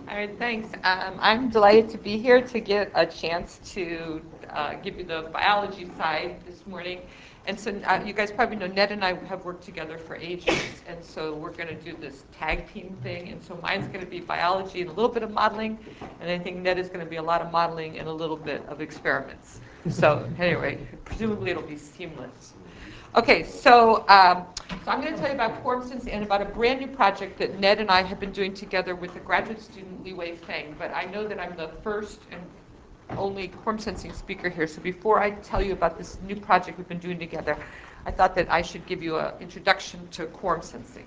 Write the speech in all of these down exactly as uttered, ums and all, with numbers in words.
All right, thanks. Um, I'm delighted to be here to get a chance to uh, give you the biology side this morning. And so uh, you guys probably know Ned and I have worked together for ages, and so we're going to do this tag team thing. And so mine's going to be biology and a little bit of modeling, and I think Ned is going to be a lot of modeling and a little bit of experiments. So anyway, presumably it'll be seamless. Okay, so, um, so I'm going to tell you about quorum sensing and about a brand new project that Ned and I have been doing together with a graduate student, Li Wei Feng. But I know that I'm the first and only quorum sensing speaker here. So before I tell you about this new project we've been doing together, I thought that I should give you an introduction to quorum sensing.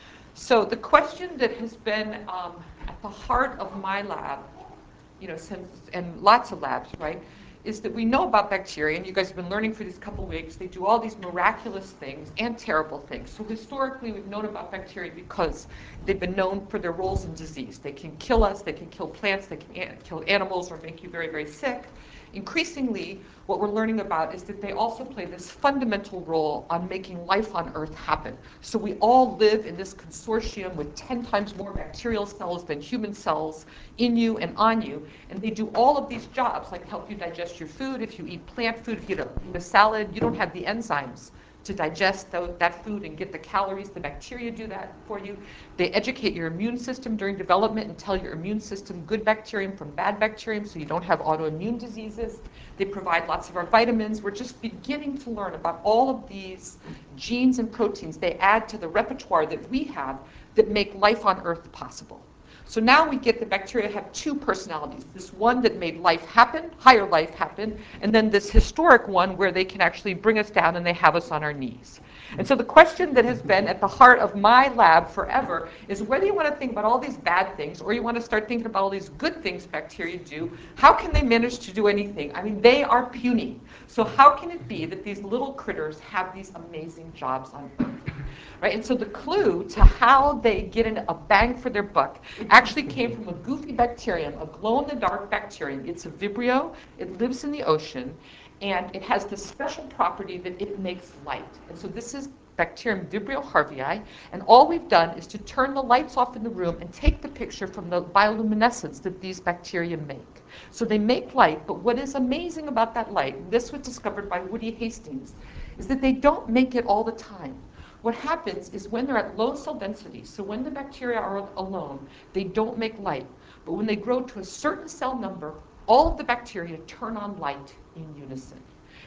So the question that has been um, at the heart of my lab, you know, since, and lots of labs, right, is that we know about bacteria, and you guys have been learning for these couple weeks. They do all these miraculous things and terrible things. So historically, we've known about bacteria because they've been known for their roles in disease. They can kill us, they can kill plants, they can an- kill animals or make you very, very sick. Increasingly, what we're learning about is that they also play this fundamental role on making life on Earth happen. So we all live in this consortium with ten times more bacterial cells than human cells in you and on you, and they do all of these jobs, like help you digest your food. If you eat plant food, if you eat a, eat a salad, you don't have the enzymes to digest those, that food and get the calories. The bacteria do that for you. They educate your immune system during development and tell your immune system good bacterium from bad bacterium so you don't have autoimmune diseases. They provide lots of our vitamins. We're just beginning to learn about all of these genes and proteins they add to the repertoire that we have that make life on Earth possible. So now we get the bacteria have two personalities. This one that made life happen, higher life happen, and then this historic one where they can actually bring us down and they have us on our knees. And so the question that has been at the heart of my lab forever is whether you want to think about all these bad things or you want to start thinking about all these good things bacteria do, how can they manage to do anything? I mean, they are puny. So how can it be that these little critters have these amazing jobs on Earth? Right? And so the clue to how they get an, a bang for their buck actually came from a goofy bacterium, a glow-in-the-dark bacterium. It's a Vibrio. It lives in the ocean, and it has this special property that it makes light. And so this is bacterium Vibrio harveyi, and all we've done is to turn the lights off in the room and take the picture from the bioluminescence that these bacteria make. So they make light, but what is amazing about that light, this was discovered by Woody Hastings, is that they don't make it all the time. What happens is when they're at low cell density, so when the bacteria are alone, they don't make light. But when they grow to a certain cell number, all of the bacteria turn on light in unison.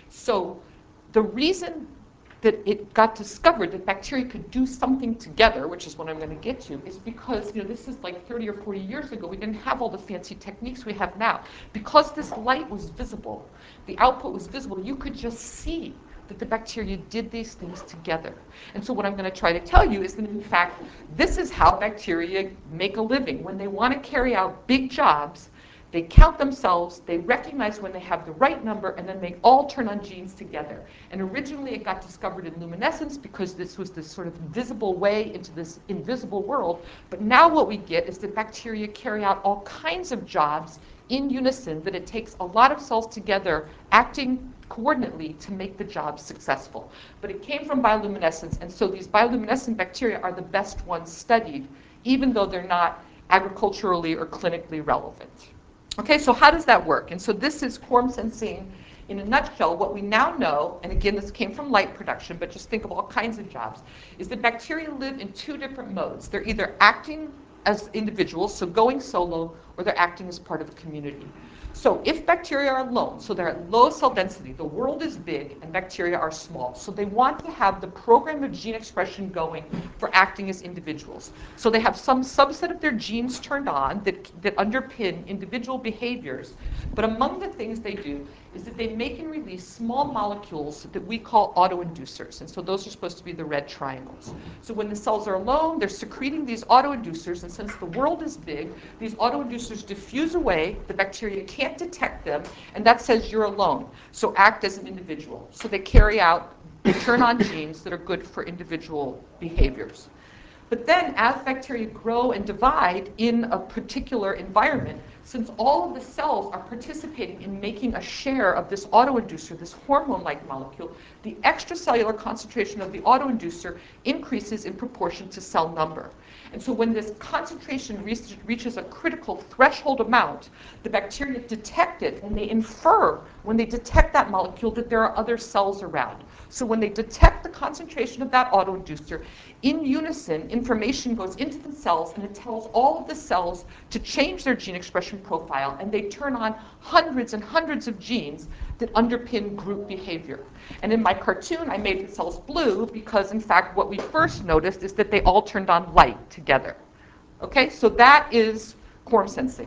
So the reason that it got discovered that bacteria could do something together, which is what I'm going to get to, is because, you know, this is like thirty or forty years ago. We didn't have all the fancy techniques we have now. Because this light was visible, the output was visible, you could just see that the bacteria did these things together. And so what I'm going to try to tell you is that, in fact, this is how bacteria make a living. When they want to carry out big jobs, they count themselves, they recognize when they have the right number, and then they all turn on genes together. And originally it got discovered in luminescence because this was this sort of invisible way into this invisible world. But now what we get is that bacteria carry out all kinds of jobs in unison, that it takes a lot of cells together acting coordinately to make the job successful. But it came from bioluminescence, and so these bioluminescent bacteria are the best ones studied, even though they're not agriculturally or clinically relevant. Okay, so how does that work? And so this is quorum sensing in a nutshell. What we now know, and again, this came from light production, but just think of all kinds of jobs, is that bacteria live in two different modes. They're either acting as individuals, so going solo, or they're acting as part of a community. So if bacteria are alone, so they're at low cell density, the world is big and bacteria are small. So they want to have the program of gene expression going for acting as individuals. So they have some subset of their genes turned on that, that underpin individual behaviors. But among the things they do is that they make and release small molecules that we call autoinducers. And so those are supposed to be the red triangles. So when the cells are alone, they're secreting these autoinducers. And since the world is big, these autoinducers diffuse away. The bacteria can't detect them. And that says you're alone. So act as an individual. So they carry out, they turn on genes that are good for individual behaviors. But then as bacteria grow and divide in a particular environment, since all of the cells are participating in making a share of this autoinducer, this hormone-like molecule, the extracellular concentration of the autoinducer increases in proportion to cell number. And so when this concentration reach, reaches a critical threshold amount, the bacteria detect it, and they infer, when they detect that molecule, that there are other cells around. So when they detect the concentration of that autoinducer, in unison, information goes into the cells, and it tells all of the cells to change their gene expression profile, and they turn on hundreds and hundreds of genes that underpin group behavior. And in my cartoon, I made the cells blue because, in fact, what we first noticed is that they all turned on light together. Okay, so that is quorum sensing.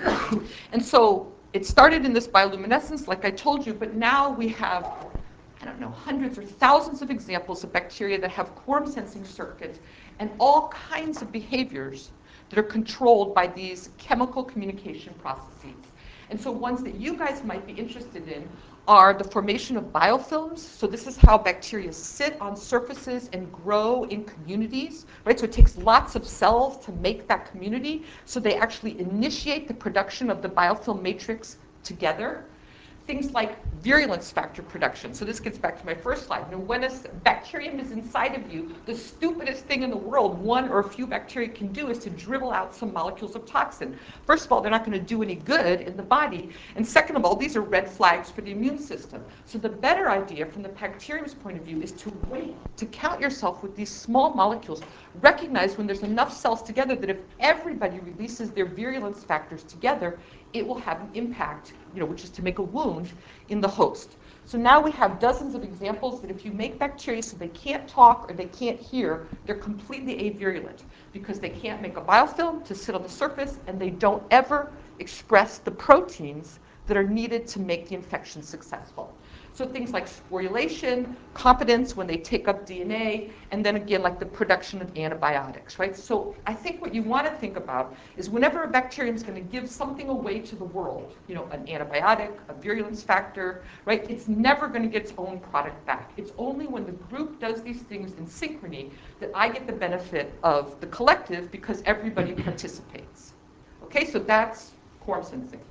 And so it started in this bioluminescence, like I told you, but now we have, I don't know, hundreds or thousands of examples of bacteria that have quorum sensing circuits and all kinds of behaviors that are controlled by these chemical communication processes. And so ones that you guys might be interested in are the formation of biofilms. So this is how bacteria sit on surfaces and grow in communities, right? So it takes lots of cells to make that community. So they actually initiate the production of the biofilm matrix together. Things like virulence factor production. So this gets back to my first slide. You know, when a bacterium is inside of you, the stupidest thing in the world one or a few bacteria can do is to dribble out some molecules of toxin. First of all, they're not going to do any good in the body. And second of all, these are red flags for the immune system. So the better idea from the bacterium's point of view is to wait, to count yourself with these small molecules. Recognize when there's enough cells together that if everybody releases their virulence factors together, it will have an impact, you know, which is to make a wound in the host. So now we have dozens of examples that if you make bacteria so they can't talk or they can't hear, they're completely avirulent because they can't make a biofilm to sit on the surface and they don't ever express the proteins that are needed to make the infection successful. So things like sporulation, competence when they take up D N A, and then again, like the production of antibiotics, right? So I think what you want to think about is whenever a bacterium is going to give something away to the world, you know, an antibiotic, a virulence factor, right? It's never going to get its own product back. It's only when the group does these things in synchrony that I get the benefit of the collective because everybody participates. Okay, so that's quorum sensing.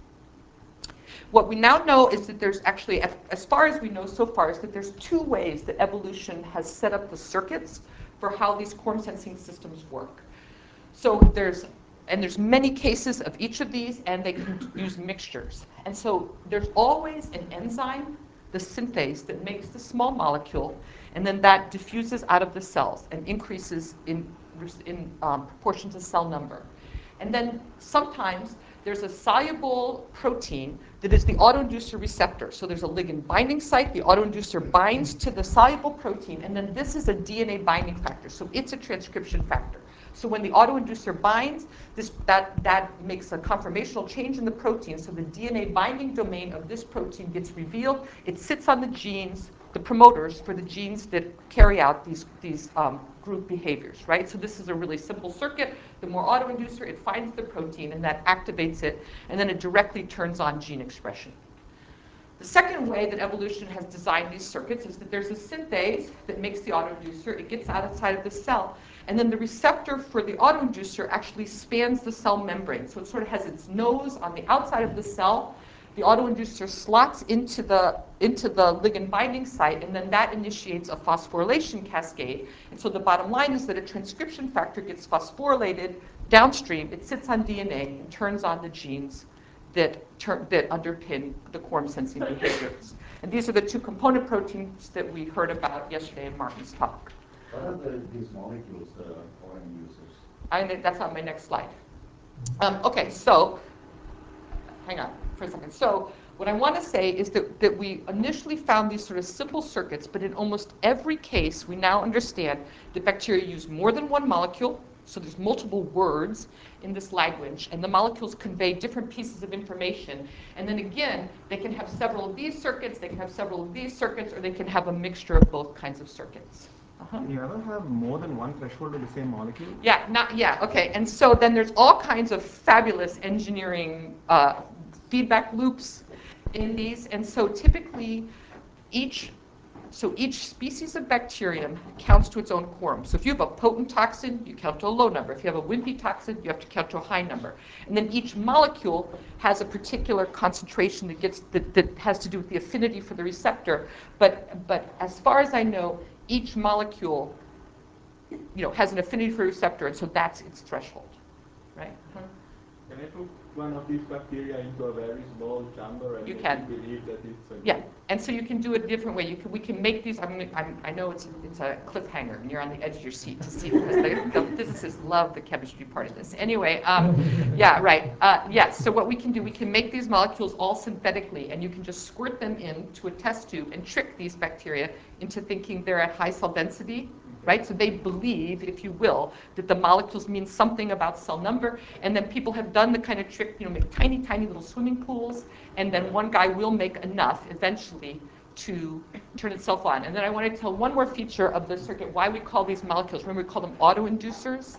What we now know is that there's actually, as far as we know so far, is that there's two ways that evolution has set up the circuits for how these quorum sensing systems work. So there's, and there's many cases of each of these, and they can use mixtures. And so there's always an enzyme, the synthase, that makes the small molecule, and then that diffuses out of the cells and increases in, in um, proportion to cell number. And then sometimes there's a soluble protein that is the autoinducer receptor. So there's a ligand binding site, the autoinducer binds to the soluble protein, and then this is a D N A binding factor. So it's a transcription factor. So when the autoinducer binds, this, that, that makes a conformational change in the protein. So the D N A binding domain of this protein gets revealed. It sits on the genes, the promoters for the genes that carry out these, these um, group behaviors, right? So this is a really simple circuit. The more autoinducer, it finds the protein, and that activates it, and then it directly turns on gene expression. The second way that evolution has designed these circuits is that there's a synthase that makes the autoinducer. It gets outside of the cell, and then the receptor for the autoinducer actually spans the cell membrane. So it sort of has its nose on the outside of the cell. The autoinducer slots into the, into the ligand binding site, and then that initiates a phosphorylation cascade. And so the bottom line is that a transcription factor gets phosphorylated downstream. It sits on D N A and turns on the genes that, ter- that underpin the quorum sensing behaviors. And these are the two component proteins that we heard about yesterday in Martin's talk. What are the, these molecules, the autoinducers? I, that's on my next slide. Um, okay, so hang on for a second. So what I want to say is that, that we initially found these sort of simple circuits, but in almost every case, we now understand that bacteria use more than one molecule. So there's multiple words in this language, and the molecules convey different pieces of information. And then again, they can have several of these circuits, they can have several of these circuits, or they can have a mixture of both kinds of circuits. Uh-huh. Can you ever have more than one threshold of the same molecule? Yeah, not, yeah, okay. And so then there's all kinds of fabulous engineering uh, feedback loops in these. And so typically each So each species of bacterium counts to its own quorum. So if you have a potent toxin, you count to a low number. If you have a wimpy toxin, you have to count to a high number. And then each molecule has a particular concentration that gets that, that has to do with the affinity for the receptor. But but as far as I know, each molecule, you know, has an affinity for a receptor, and so that's its threshold, right? Uh-huh. Can I put one of these bacteria into a very small chamber and You make can. it believe that it's a Yeah, and so you can do it a different way. You can, we can make these. I'm, I'm, I know it's it's a cliffhanger, and you're on the edge of your seat to see because the, the physicists love the chemistry part of this. Anyway, um, yeah, right. Uh, yes. So what we can do, we can make these molecules all synthetically, and you can just squirt them into a test tube and trick these bacteria into thinking they're at high cell density. Right? So they believe, if you will, that the molecules mean something about cell number, and then people have done the kind of trick, you know, make tiny, tiny little swimming pools, and then one guy will make enough eventually to turn itself on. And then I want to tell one more feature of the circuit, why we call these molecules. Remember, we call them autoinducers.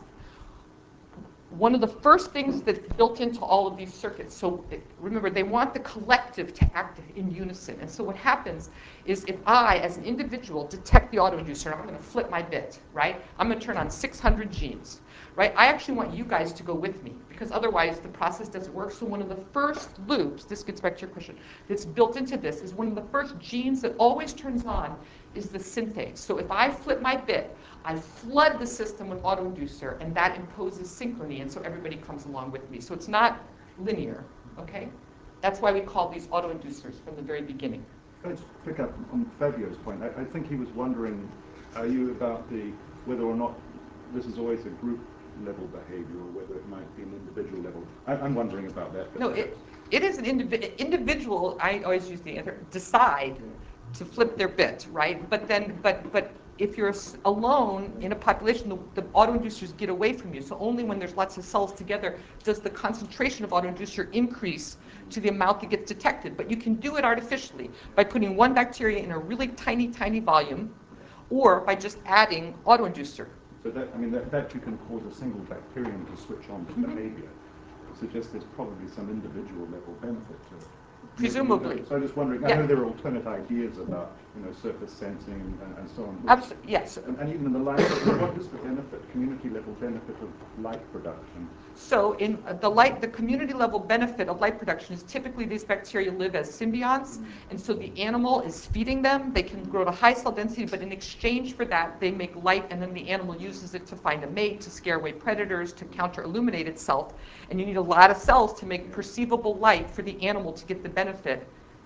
One of the first things that's built into all of these circuits, so it, remember, they want the collective to act in unison. And so what happens is if I, as an individual, detect the autoinducer, and I'm going to flip my bit, right? I'm going to turn on six hundred genes, right? I actually want you guys to go with me, because otherwise the process doesn't work. So one of the first loops, this gets back to your question, that's built into this is one of the first genes that always turns on is the synthase. So if I flip my bit, I flood the system with autoinducer, and that imposes synchrony, and so everybody comes along with me. So it's not linear, okay? That's why we call these autoinducers from the very beginning. Let's pick up on Fabio's point. I, I think he was wondering, are you about the whether or not this is always a group level behavior or whether it might be an individual level. I, I'm wondering about that. No, it, it is an indivi- individual, I always use the answer, decide to flip their bit, right? But then, but but if you're alone in a population, the, the autoinducers get away from you. So only when there's lots of cells together does the concentration of autoinducer increase to the amount that gets detected. But you can do it artificially by putting one bacteria in a really tiny, tiny volume, or by just adding autoinducer. So that, I mean, that, that you can cause a single bacterium to switch on to Mm-hmm. behavior. Suggests there's probably some individual level benefit to it. Presumably. So I was just wondering, Yeah. I know there are alternate ideas about, you know, surface sensing and, and so on. which- Absolutely, yes. And, and even in the light, what is the benefit, community level benefit of light production? So in the light, the community level benefit of light production is typically these bacteria live as symbionts, and so the animal is feeding them. They can grow to high cell density, but in exchange for that, they make light, and then the animal uses it to find a mate, to scare away predators, to counter-illuminate itself. And you need a lot of cells to make perceivable light for the animal to get the benefit.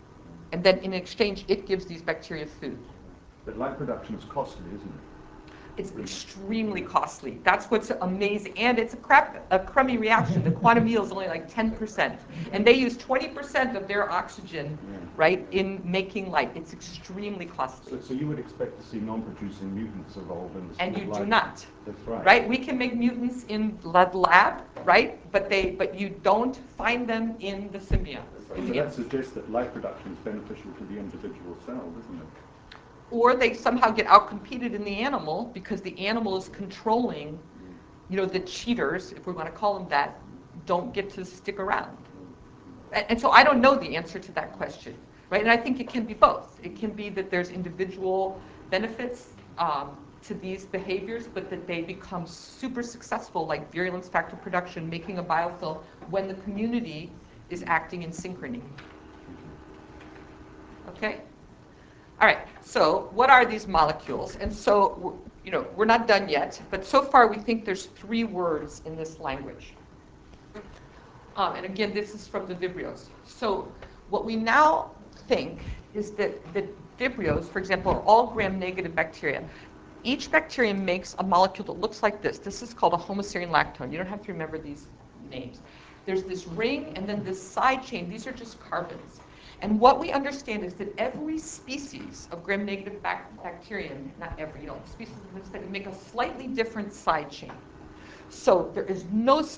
And then in exchange, it gives these bacteria food. But light production is costly, isn't it? It's extremely costly. That's what's amazing. And it's a crap, a crummy reaction. The quantum yield is only like ten percent. And they use twenty percent of their oxygen, Yeah. right, in making light. It's extremely costly. So, so you would expect to see non-producing mutants evolve in the And speed you of do light. not, That's right. right? We can make mutants in the lab, right? But they, but you don't find them in the symbionts. So in the that suggests that light production is beneficial to the individual cell, isn't it? Or they somehow get outcompeted in the animal because the animal is controlling, you know, the cheaters, if we want to call them that, don't get to stick around. And, and so I don't know the answer to that question, right? And I think it can be both. It can be that there's individual benefits um, to these behaviors, but that they become super successful, like virulence factor production, making a biofilm, when the community is acting in synchrony. Okay? All right, so what are these molecules? And so, you know, we're not done yet, but so far we think there's three words in this language. Um, and again, this is from the Vibrios. So what we now think is that, that Vibrios, for example, are all gram-negative bacteria. Each bacteria makes a molecule that looks like this. This is called a homoserine lactone. You don't have to remember these names. There's this ring and then this side chain. These are just carbons. And what we understand is that every species of gram-negative bac- bacterium, not every, you know, species of this that make a slightly different side chain. So there is no slot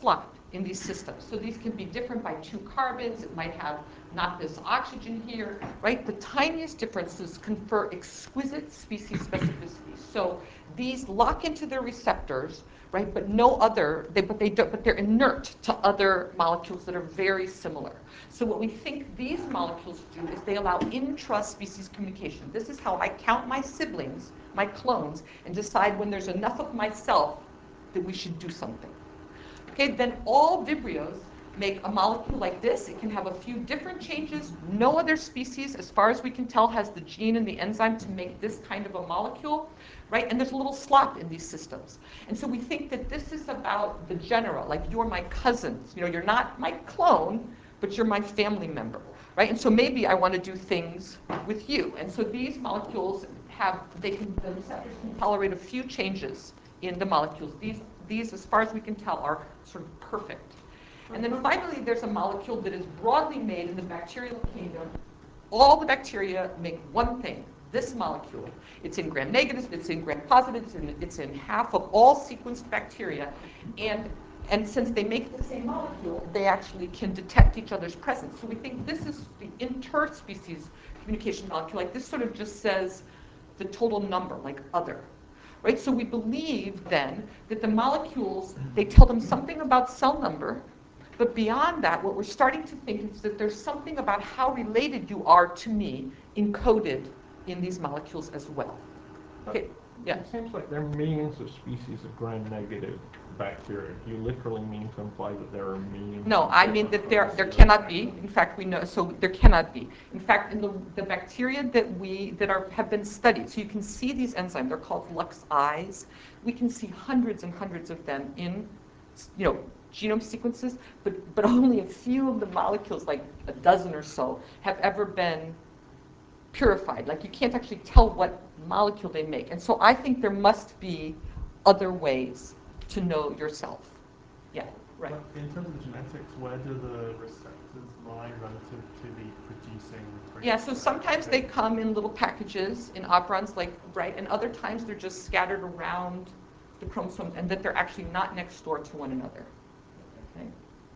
in these systems. So these can be different by two carbons. It might have not this oxygen here, right? The tiniest differences confer exquisite species specificity. So these lock into their receptors, right? But no other, they, but they don't, but they're inert to other molecules that are very similar. So what we think these molecules do is they allow intra-species communication. This is how I count my siblings, my clones, and decide when there's enough of myself that we should do something. Okay, then all Vibrios make a molecule like this. It can have a few different changes. No other species, as far as we can tell, has the gene and the enzyme to make this kind of a molecule, right? And there's a little slop in these systems. And so we think that this is about the genera, like you're my cousins. You know, you're not my clone, but you're my family member, right? And so maybe I want to do things with you. And so these molecules have, they can, the receptors can tolerate a few changes in the molecules. These, these, as far as we can tell, are sort of perfect. And then finally, there's a molecule that is broadly made in the bacterial kingdom. All the bacteria make one thing, this molecule. It's in gram-negatives, it's in gram-positives, and it's in half of all sequenced bacteria. And, and since they make the same molecule, they actually can detect each other's presence. So we think this is the interspecies communication molecule. Like this sort of just says the total number, like other. Right? So we believe then that the molecules, they tell them something about cell number, but beyond that, what we're starting to think is that there's something about how related you are to me encoded in these molecules as well. Okay, yeah. It seems like there are millions of species of gram-negative bacteria. Do you literally mean to imply that there are millions? No, of I mean different that there, there species of cannot be. bacteria? In fact, we know, so there cannot be. In fact, in the, the bacteria that we, that are, have been studied, so you can see these enzymes, they're called Lux-Is. We can see hundreds and hundreds of them in, you know, genome sequences, but, but only a few of the molecules, like a dozen or so, have ever been purified. Like you can't actually tell what molecule they make. And so I think there must be other ways to know yourself. Yeah, right. But in terms of genetics, where do the receptors lie relative to the producing? Yeah, so sometimes they come in little packages in operons, like, right, and other times they're just scattered around the chromosomes and that they're actually not next door to one another. Okay.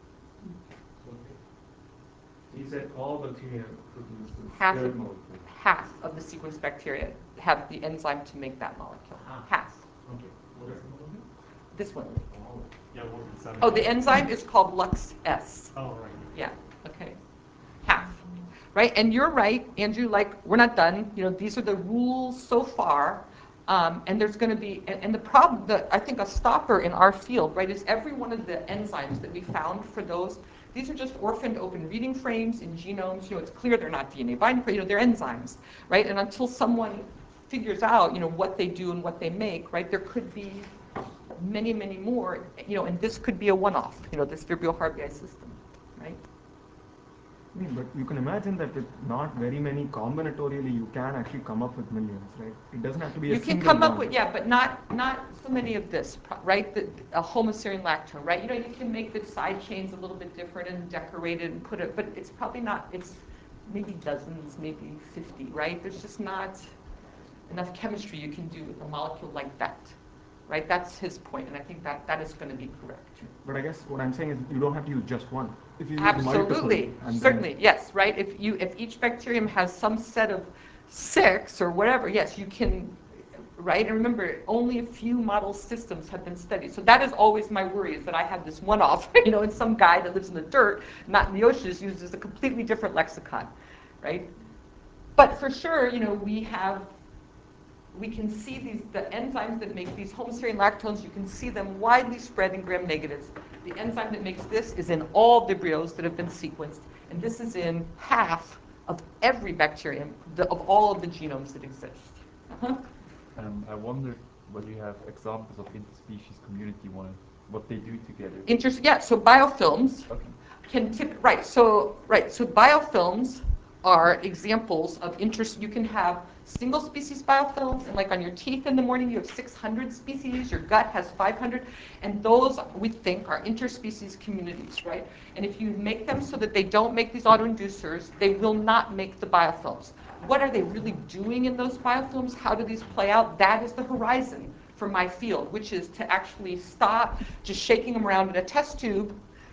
He said all bacteria produce the Half third of, molecule. half of the sequenced bacteria have the enzyme to make that molecule. Half. Half. Okay. What is the molecule? This one. Oh. Yeah, what would seven? Oh, the enzyme is called Lux-S. Oh, right. Yeah, okay. Half. Right, and you're right, Andrew, like, we're not done. You know, these are the rules so far. Um, and there's going to be, and, and the problem, the, I think a stopper in our field, right, is every one of the enzymes that we found for those, these are just orphaned open reading frames in genomes. You know, it's clear they're not D N A binding frames, you know, they're enzymes, right? And until someone figures out, you know, what they do and what they make, right, there could be many, many more, you know, and this could be a one-off, you know, this Vibrio harbii system, right? I mean, but you can imagine that with not very many combinatorially, you can actually come up with millions, right? It doesn't have to be a You can single come up one. with, yeah, but not not so many of this, right? The, a homoserine lactone, right? You know, you can make the side chains a little bit different and decorate it and put it, but it's probably not, it's maybe dozens, maybe fifty, right? There's just not enough chemistry you can do with a molecule like that, right? That's his point, and I think that that is going to be correct. But I guess what I'm saying is you don't have to use just one. If you use Absolutely, multiple, and certainly, then, yes, right? If you if each bacterium has some set of six or whatever, yes, you can, right? And remember, only a few model systems have been studied. So that is always my worry, is that I have this one-off, you know, and some guy that lives in the dirt, not in the oceans, uses a completely different lexicon, right? But for sure, you know, we have, we can see these, the enzymes that make these homoserine lactones, you can see them widely spread in gram-negatives. The enzyme that makes this is in all Vibrios that have been sequenced, and this is in half of every bacterium, the, of all of the genomes that exist. Uh-huh. Um, I wonder whether you have examples of interspecies community-wise, what they do together. Inter- yeah, so biofilms Okay. can tip, right, so, right, so biofilms are examples of interest. You can have single species biofilms, and like on your teeth in the morning, you have six hundred species, your gut has five hundred, and those, we think, are interspecies communities, right? And if you make them so that they don't make these autoinducers, they will not make the biofilms. What are they really doing in those biofilms? How do these play out? That is the horizon for my field, which is to actually stop just shaking them around in a test tube,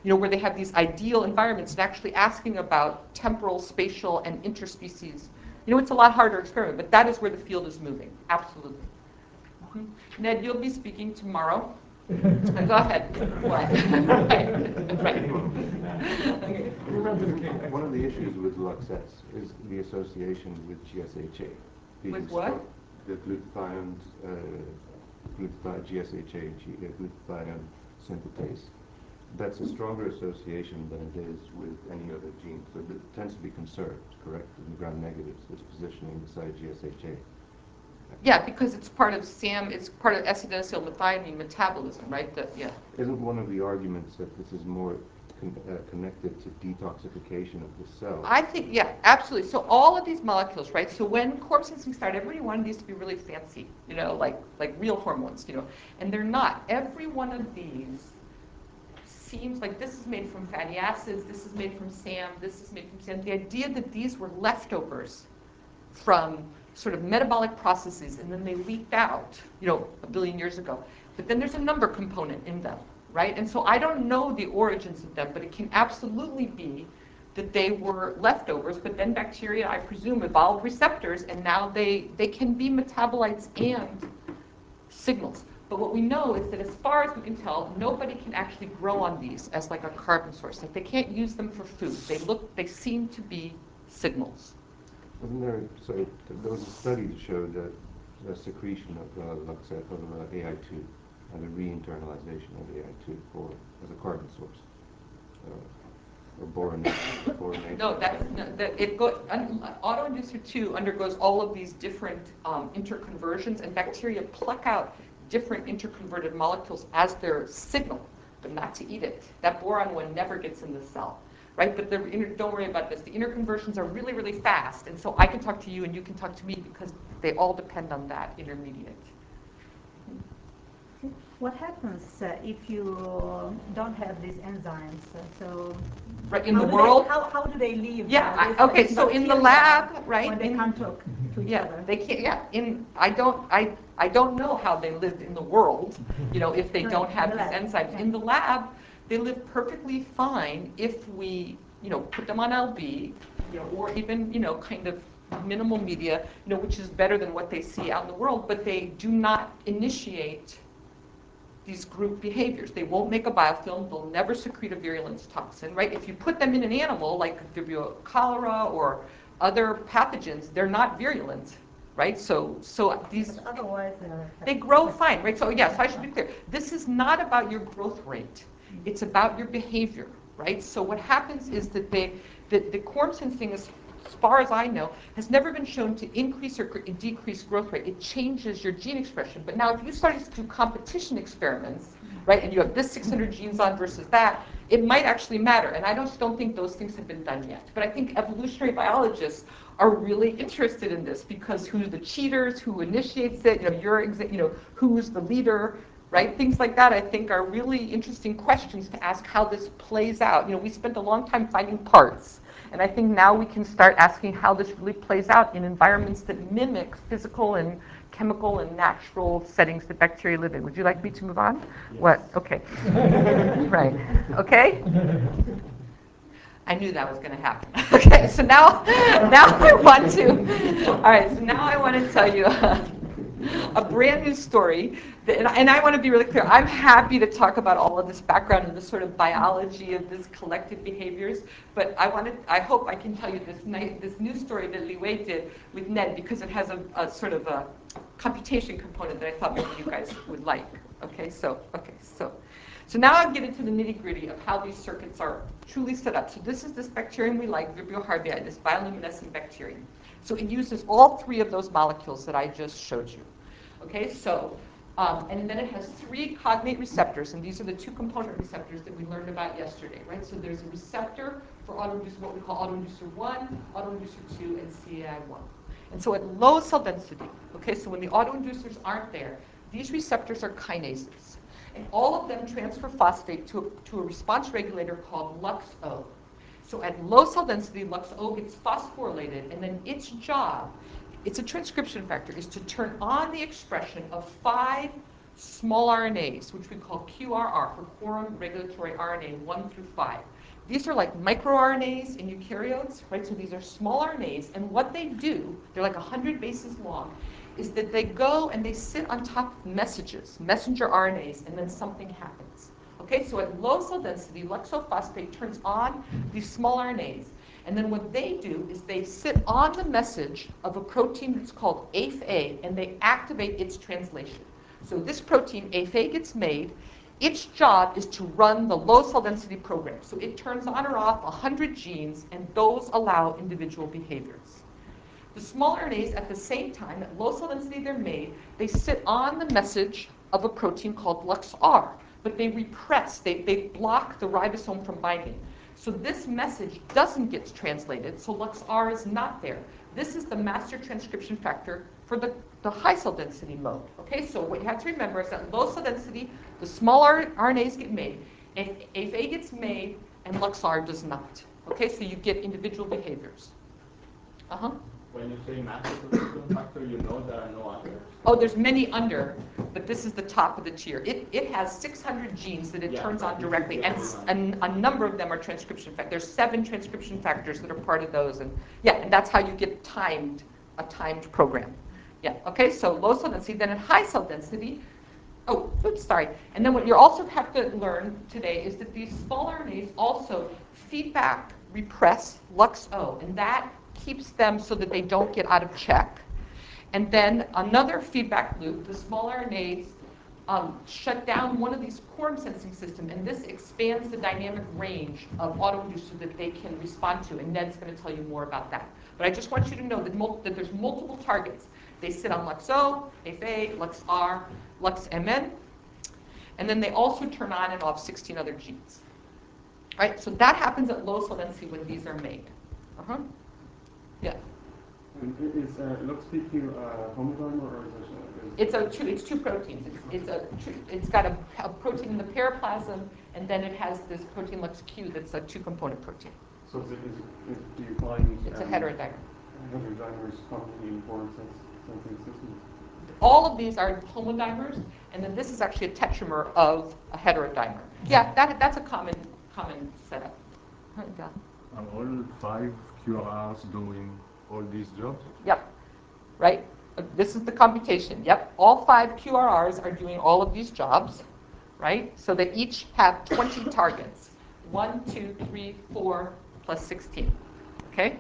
you know, where they have these ideal environments and actually asking about temporal, spatial, and interspecies. You know, it's a lot harder experiment, but that is where the field is moving, absolutely. Mhm. Ned, you'll be speaking tomorrow. Go ahead. What? Right. Right. Okay. One of the issues with Luxets is the association with G S H A. being With what? strong- The glutathione, uh, glutathione, G S H A, G, uh, glutathione synthetase. That's a stronger association than it is with any other gene. So it tends to be conserved, correct, in the gram negatives. It's positioning beside G S H A. Yeah, because it's part of SAM, it's part of S-adenosylmethionine metabolism, right? The, yeah. Isn't one of the arguments that this is more con- uh, connected to detoxification of the cell? I think, yeah, absolutely. So all of these molecules, right? So when corpse sensing started, everybody wanted these to be really fancy, you know, like like real hormones, you know, and they're not. Every one of these seems like this is made from fatty acids, this is made from SAM, this is made from SAM. The idea that these were leftovers from sort of metabolic processes, and then they leaked out, you know, a billion years ago. But then there's a number component in them, right? And so I don't know the origins of them, but it can absolutely be that they were leftovers, but then bacteria, I presume, evolved receptors, and now they, they can be metabolites and signals. But what we know is that as far as we can tell, nobody can actually grow on these as like a carbon source. Like they can't use them for food. They look, they seem to be signals. Wasn't there, so there was a study that showed that the secretion of uh, Luxet, of uh, A I two, and the re-internalization of A I two for, as a carbon source. Uh, or boronation. boronation. No, that's, no, that it go, un, autoinducer two undergoes all of these different um, interconversions, and bacteria pluck out different interconverted molecules as their signal, but not to eat it. That boron one never gets in the cell, right? But the inter, don't worry about this. The interconversions are really, really fast, and so I can talk to you and you can talk to me because they all depend on that intermediate. What happens uh, if you don't have these enzymes? Uh, so Right, in how the do world? They, how, how do they live? Yeah, uh, I- with okay, these so in the bacteria lab, right, When they in- can't talk to each Yeah, other. they can't, yeah, in, I don't, I, I don't know how they lived in the world, you know, if they No, don't in have the these lab, enzymes. yeah. In the lab, they live perfectly fine if we, you know, put them on L B, you know, or even, you know, kind of minimal media, you know, which is better than what they see out in the world, but they do not initiate these group behaviors. They won't make a biofilm, they'll never secrete a virulence toxin, right? If you put them in an animal, like Vibrio cholera or other pathogens, they're not virulent, right? So, so these, But otherwise, uh, they grow fine, right? So yes, I should be clear. This is not about your growth rate. It's about your behavior, right? So what happens is that they, that the quorum sensing is, as far as I know, has never been shown to increase or decrease growth rate. It changes your gene expression. But now if you started to do competition experiments, right, and you have this six hundred genes on versus that, it might actually matter. And I just don't think those things have been done yet. But I think evolutionary biologists are really interested in this because who's the cheaters, who initiates it, you know, you're, you know, who's the leader, right? Things like that I think are really interesting questions to ask how this plays out. You know, we spent a long time finding parts. And I think now we can start asking how this really plays out in environments that mimic physical and chemical and natural settings that bacteria live in. Would you like me to move on? Yes. What? Okay. Right. Okay? I knew that was going to happen. Okay, so now, now I want to, all right, so now I want to tell you a, a brand new story. That, and, I, and I want to be really clear. I'm happy to talk about all of this background and the sort of biology of this collective behaviors. But I wanted, I hope I can tell you this nice, this new story that Li Wei did with Ned because it has a, a sort of a computation component that I thought maybe you guys would like. Okay, so okay, so. So now I'll get into the nitty-gritty of how these circuits are truly set up. So this is this bacterium we like, Vibrio harvii, this bioluminescent bacterium. So it uses all three of those molecules that I just showed you. Okay, so, um, and then it has three cognate receptors, and these are the two component receptors that we learned about yesterday, right? So there's a receptor for autoinducer, what we call autoinducer one, autoinducer two, and C A I one. And so at low cell density, okay, so when the autoinducers aren't there, these receptors are kinases. And all of them transfer phosphate to a, to a response regulator called LuxO. So at low cell density, LuxO gets phosphorylated, and then its job, it's a transcription factor, is to turn on the expression of five small R N As, which we call Q R R, for quorum regulatory R N A one through five. These are like microRNAs in eukaryotes, right? So these are small R N As, and what they do, they're like one hundred bases long, is that they go and they sit on top of messages, messenger R N As, and then something happens. Okay, so at low cell density, luxophosphate turns on these small R N As, and then what they do is they sit on the message of a protein that's called A F A, and they activate its translation. So this protein, A F A, gets made. Its job is to run the low cell density program. So it turns on or off one hundred genes, and those allow individual behaviors. The small R N As, at the same time, at low cell density they're made, they sit on the message of a protein called LuxR, but they repress, they, they block the ribosome from binding. So this message doesn't get translated, so LuxR is not there. This is the master transcription factor for the, the high cell density mode. Okay, so what you have to remember is that low cell density, the small R N As get made, and A F A gets made, and LuxR does not. Okay, so you get individual behaviors. Uh-huh. When you say master transcription factor, you know there are no others? Oh, there's many under, but this is the top of the tier. It, it has six hundred genes that it Yeah, turns but on this is directly, the and, only s- one. and a number of them are transcription factors. There's seven transcription factors that are part of those, and yeah, and that's how you get timed, a timed program. Yeah, okay, so low cell density, then at high cell density, oh, oops, sorry. And then what you also have to learn today is that these small R N As also feedback repress LuxO, and that keeps them so that they don't get out of check. And then another feedback loop, the small R N As um, shut down one of these quorum sensing systems, and this expands the dynamic range of autoinducer that they can respond to, and Ned's going to tell you more about that. But I just want you to know that, mul- that there's multiple targets. They sit on LuxO, A F A, LuxR, LuxMN, and then they also turn on and off sixteen other genes. All right, so that happens at low cell density when these are made. Uh-huh. Yeah. And i- is uh, LuxP Q uh, homodimer or is it? It's a two. It's two proteins. It's, it's a. two- It's got a, a protein in the periplasm, and then it has this protein LuxQ that's a two-component protein. So is it, is it, is, do you find It's a um, heterodimer. heterodimers commonly in quorum sense- sensing systems? All of these are homodimers, and then this is actually a tetramer of a heterodimer. Yeah, that that's a common common setup. Right, yeah. Are all five Q R Rs doing all these jobs? Yep. Right. Uh, This is the computation. Yep. All five Q R Rs are doing all of these jobs, right? So they each have twenty targets. One, two, three, four, plus sixteen. Okay?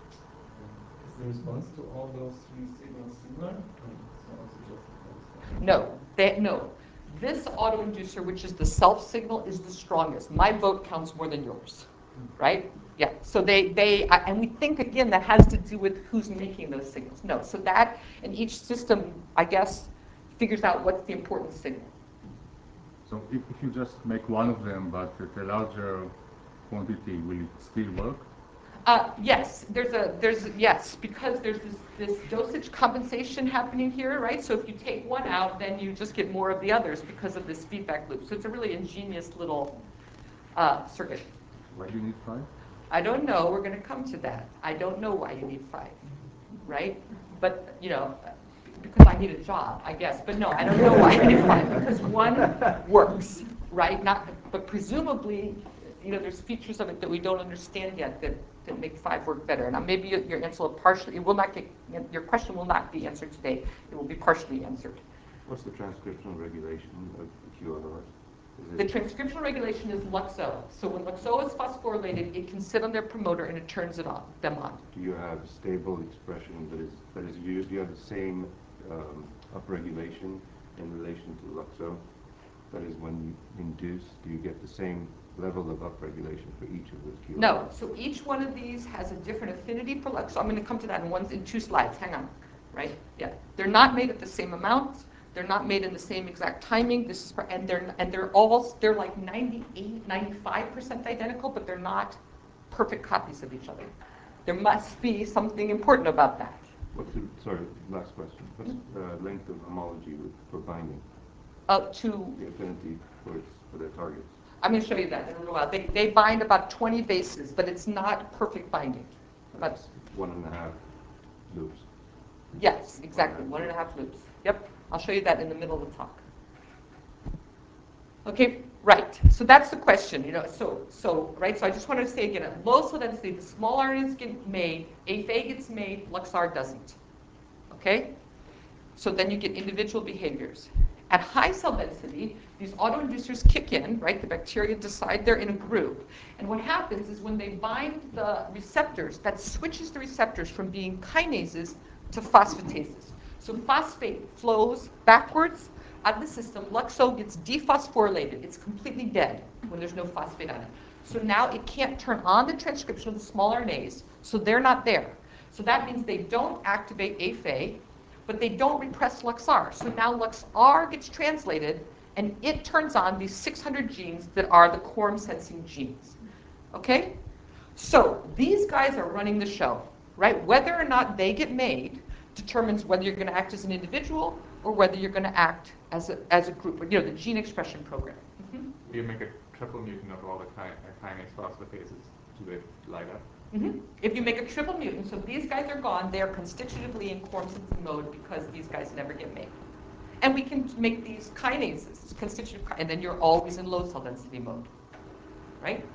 Is the response to all those three signals similar? So also just No. They, no. This autoinducer, which is the self signal, is the strongest. My vote counts more than yours, right? Yeah. So they, they, uh, and we think again that has to do with who's making those signals. No. So that, and each system, I guess, figures out what's the important signal. So if, if you just make one of them, but at a larger quantity, will it still work? Uh, yes, there's a there's yes because there's this this dosage compensation happening here, right? So if you take one out, then you just get more of the others because of this feedback loop. So it's a really ingenious little uh, circuit. Why do you need five? I don't know. We're going to come to that. I don't know why you need five, right? But you know, because I need a job, I guess. But no, I don't know why you need five because one works, right? Not, but presumably, you know, there's features of it that we don't understand yet that, that make five work better. Now, maybe your your answer will partially, it will not get, your question will not be answered today. It will be partially answered. What's the transcriptional regulation of Q R Rs? Is The it transcriptional regulation is LuxO. So when LuxO is phosphorylated, it can sit on their promoter and it turns it on, them on. do you have stable expression that is that is used? Do you have the same um, upregulation in relation to LuxO? That is, when you induce, do you get the same level of upregulation for each of those Q R Rs? No, so each one of these has a different affinity for LuxO. I'm going to come to that in one, in two slides. Hang on, right? Yeah, they're not made at the same amount. They're not made in the same exact timing. This is for, and they're and they're all they're like ninety-eight, ninety-five percent identical, but they're not perfect copies of each other. There must be something important about that. What's the, sorry, last question. What's the length of homology with, for binding? Uh, to The affinity for its, for their targets? I'm going to show you that in a little while. They they bind about twenty bases, but it's not perfect binding. But One and a half loops. yes, exactly, one and a half loops. Yep, I'll show you that in the middle of the talk. Okay, right. So that's the question, you know. So, so right. So I just wanted to say again, at low cell density, the small R N As get made, A F A gets made, LuxAr doesn't. Okay. So then you get individual behaviors. At high cell density, these autoinducers kick in, right? The bacteria decide they're in a group. And what happens is when they bind the receptors, that switches the receptors from being kinases to phosphatases. So phosphate flows backwards out of the system. Luxo gets dephosphorylated. It's completely dead when there's no phosphate on it. So now it can't turn on the transcription of the small R N As, so they're not there. So that means they don't activate A F A, but they don't repress LuxAr. So now LuxAr gets translated, and it turns on these six hundred genes that are the quorum sensing genes. Okay? So these guys are running the show, right? Whether or not they get made determines whether you're going to act as an individual or whether you're going to act as a, as a group, or, you know, the gene expression program. Mm-hmm. You make a triple mutant of all the ki kinase phosphatases to it light up. Mm-hmm. If you make a triple mutant, so these guys are gone, they are constitutively in quorum sensing mode because these guys never get made. And we can make these kinases, constitutive, and then you're always in low cell density mode, right?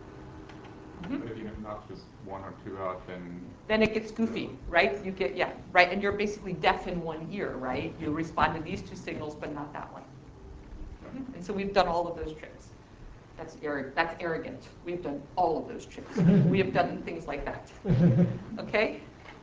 Mm-hmm. But if you knock just one or two out, then then it gets goofy, right? You get, yeah, right, and you're basically deaf in one ear, right? You respond to these two signals, but not that one. Mm-hmm. And so we've done all of those tricks. That's, arrogant. That's arrogant. We've done all of those tricks. We have done things like that. Okay?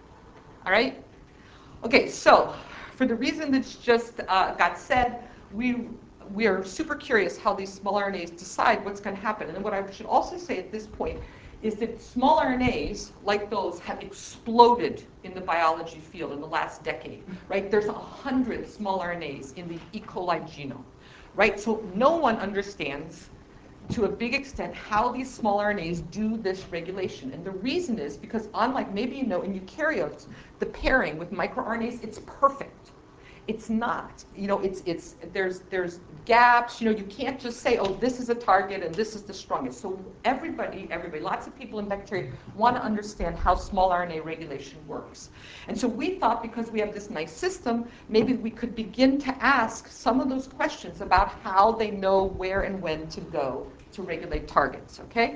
All right? Okay, so for the reason that's just uh, got said, we, we are super curious how these small R N As decide what's going to happen. And what I should also say at this point is that small R N As, like those, have exploded in the biology field in the last decade, right? There's a hundred small R N As in the E. coli genome, right? So no one understands to a big extent how these small R N As do this regulation. And the reason is because, unlike maybe you know in eukaryotes, the pairing with microRNAs, it's perfect. It's not. You know, it's it's there's there's gaps. You know, you can't just say, oh, this is a target and this is the strongest. So everybody, everybody, lots of people in bacteria want to understand how small R N A regulation works. And so we thought, because we have this nice system, maybe we could begin to ask some of those questions about how they know where and when to go to regulate targets. Okay.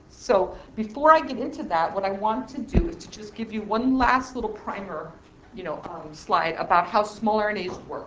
So before I get into that, what I want to do is to just give you one last little primer, you know, um, slide about how small R N As work.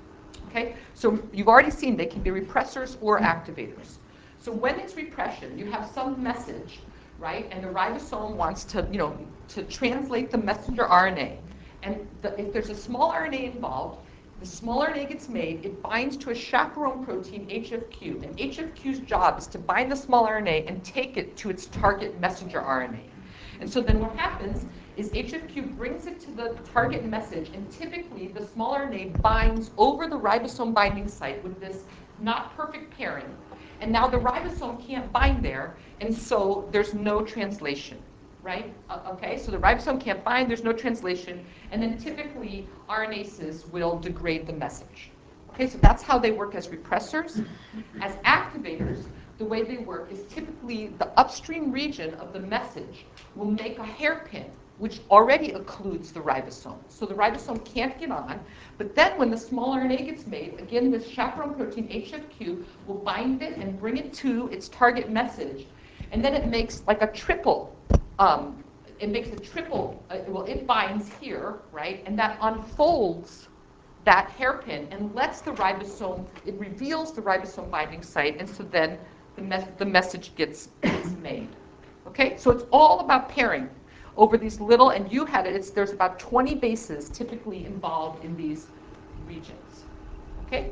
Okay, so you've already seen they can be repressors or activators. So when it's repression, you have some message, right? And the ribosome wants to, you know, to translate the messenger R N A. And the, if there's a small R N A involved, the small R N A gets made, it binds to a chaperone protein, H F Q. And H F Q's job is to bind the small R N A and take it to its target messenger R N A. And so then what happens is H F Q brings it to the target message, and typically the small R N A binds over the ribosome binding site with this not perfect pairing. And now the ribosome can't bind there, and so there's no translation, right? Uh, okay, so the ribosome can't bind, there's no translation, and then typically R N Ases will degrade the message. Okay, so that's how they work as repressors. As activators, the way they work is typically the upstream region of the message will make a hairpin, which already occludes the ribosome. So the ribosome can't get on, but then when the small R N A gets made, again, this chaperone protein, H F Q, will bind it and bring it to its target message. And then it makes like a triple, um, it makes a triple, uh, well, it binds here, right? And that unfolds that hairpin and lets the ribosome, it reveals the ribosome binding site, and so then the, mes the message gets, gets made. Okay, so it's all about pairing over these little, and you had it, it's, there's about twenty bases typically involved in these regions. Okay?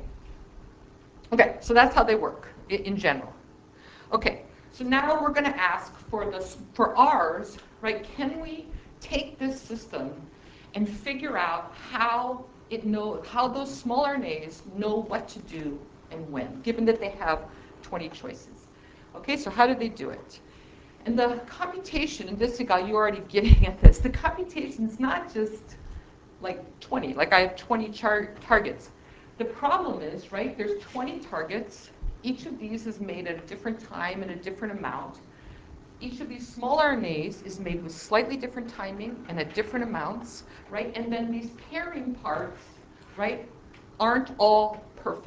Okay, so that's how they work in, in general. Okay, so now we're going to ask for this, for ours, right, can we take this system and figure out how it know, how those small R N As know what to do and when, given that they have twenty choices. Okay, so how do they do it? And the computation, and this, you're already getting at this, the computation is not just like twenty, like I have twenty char targets. The problem is, right, there's twenty targets. Each of these is made at a different time and a different amount. Each of these small R N As is made with slightly different timing and at different amounts, right? And then these pairing parts, right, aren't all perfect,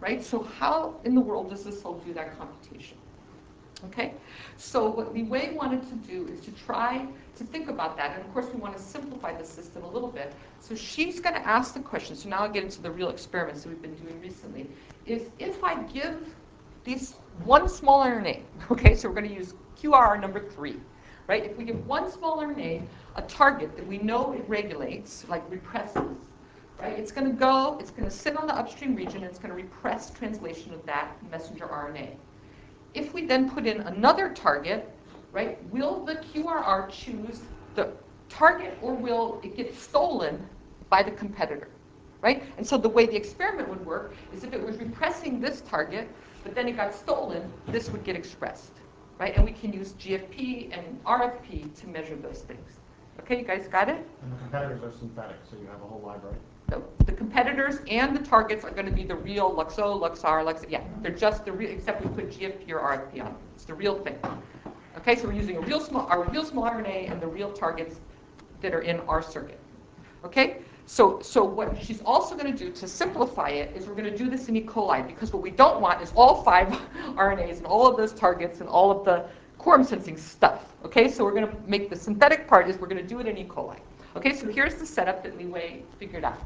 right? So how in the world does this cell do that computation? Okay, so what Li Wei wanted to do is to try to think about that, and of course we want to simplify the system a little bit. So she's going to ask the question, so now I'll get into the real experiments that we've been doing recently, is if I give these one small R N A, okay, so we're going to use Q R R number three, right? If we give one small R N A a target that we know it regulates, like represses, right? It's going to go, it's going to sit on the upstream region, and it's going to repress translation of that messenger R N A. If we then put in another target, right, will the Q R R choose the target or will it get stolen by the competitor, right? And so the way the experiment would work is if it was repressing this target, but then it got stolen, this would get expressed, right? And we can use G F P and R F P to measure those things. Okay, you guys got it? And the competitors are synthetic, so you have a whole library. The, the competitors and the targets are going to be the real Luxo, Luxar, Lux. Yeah, they're just the real, except we put G F P or R F P on them. It's the real thing. Okay, so we're using a real small, our real small R N A and the real targets that are in our circuit. Okay, so so what she's also going to do to simplify it is we're going to do this in E. coli, because what we don't want is all five R N As and all of those targets and all of the quorum sensing stuff. Okay, so we're going to make the synthetic part is we're going to do it in E. coli. Okay, so here's the setup that Li Wei figured out.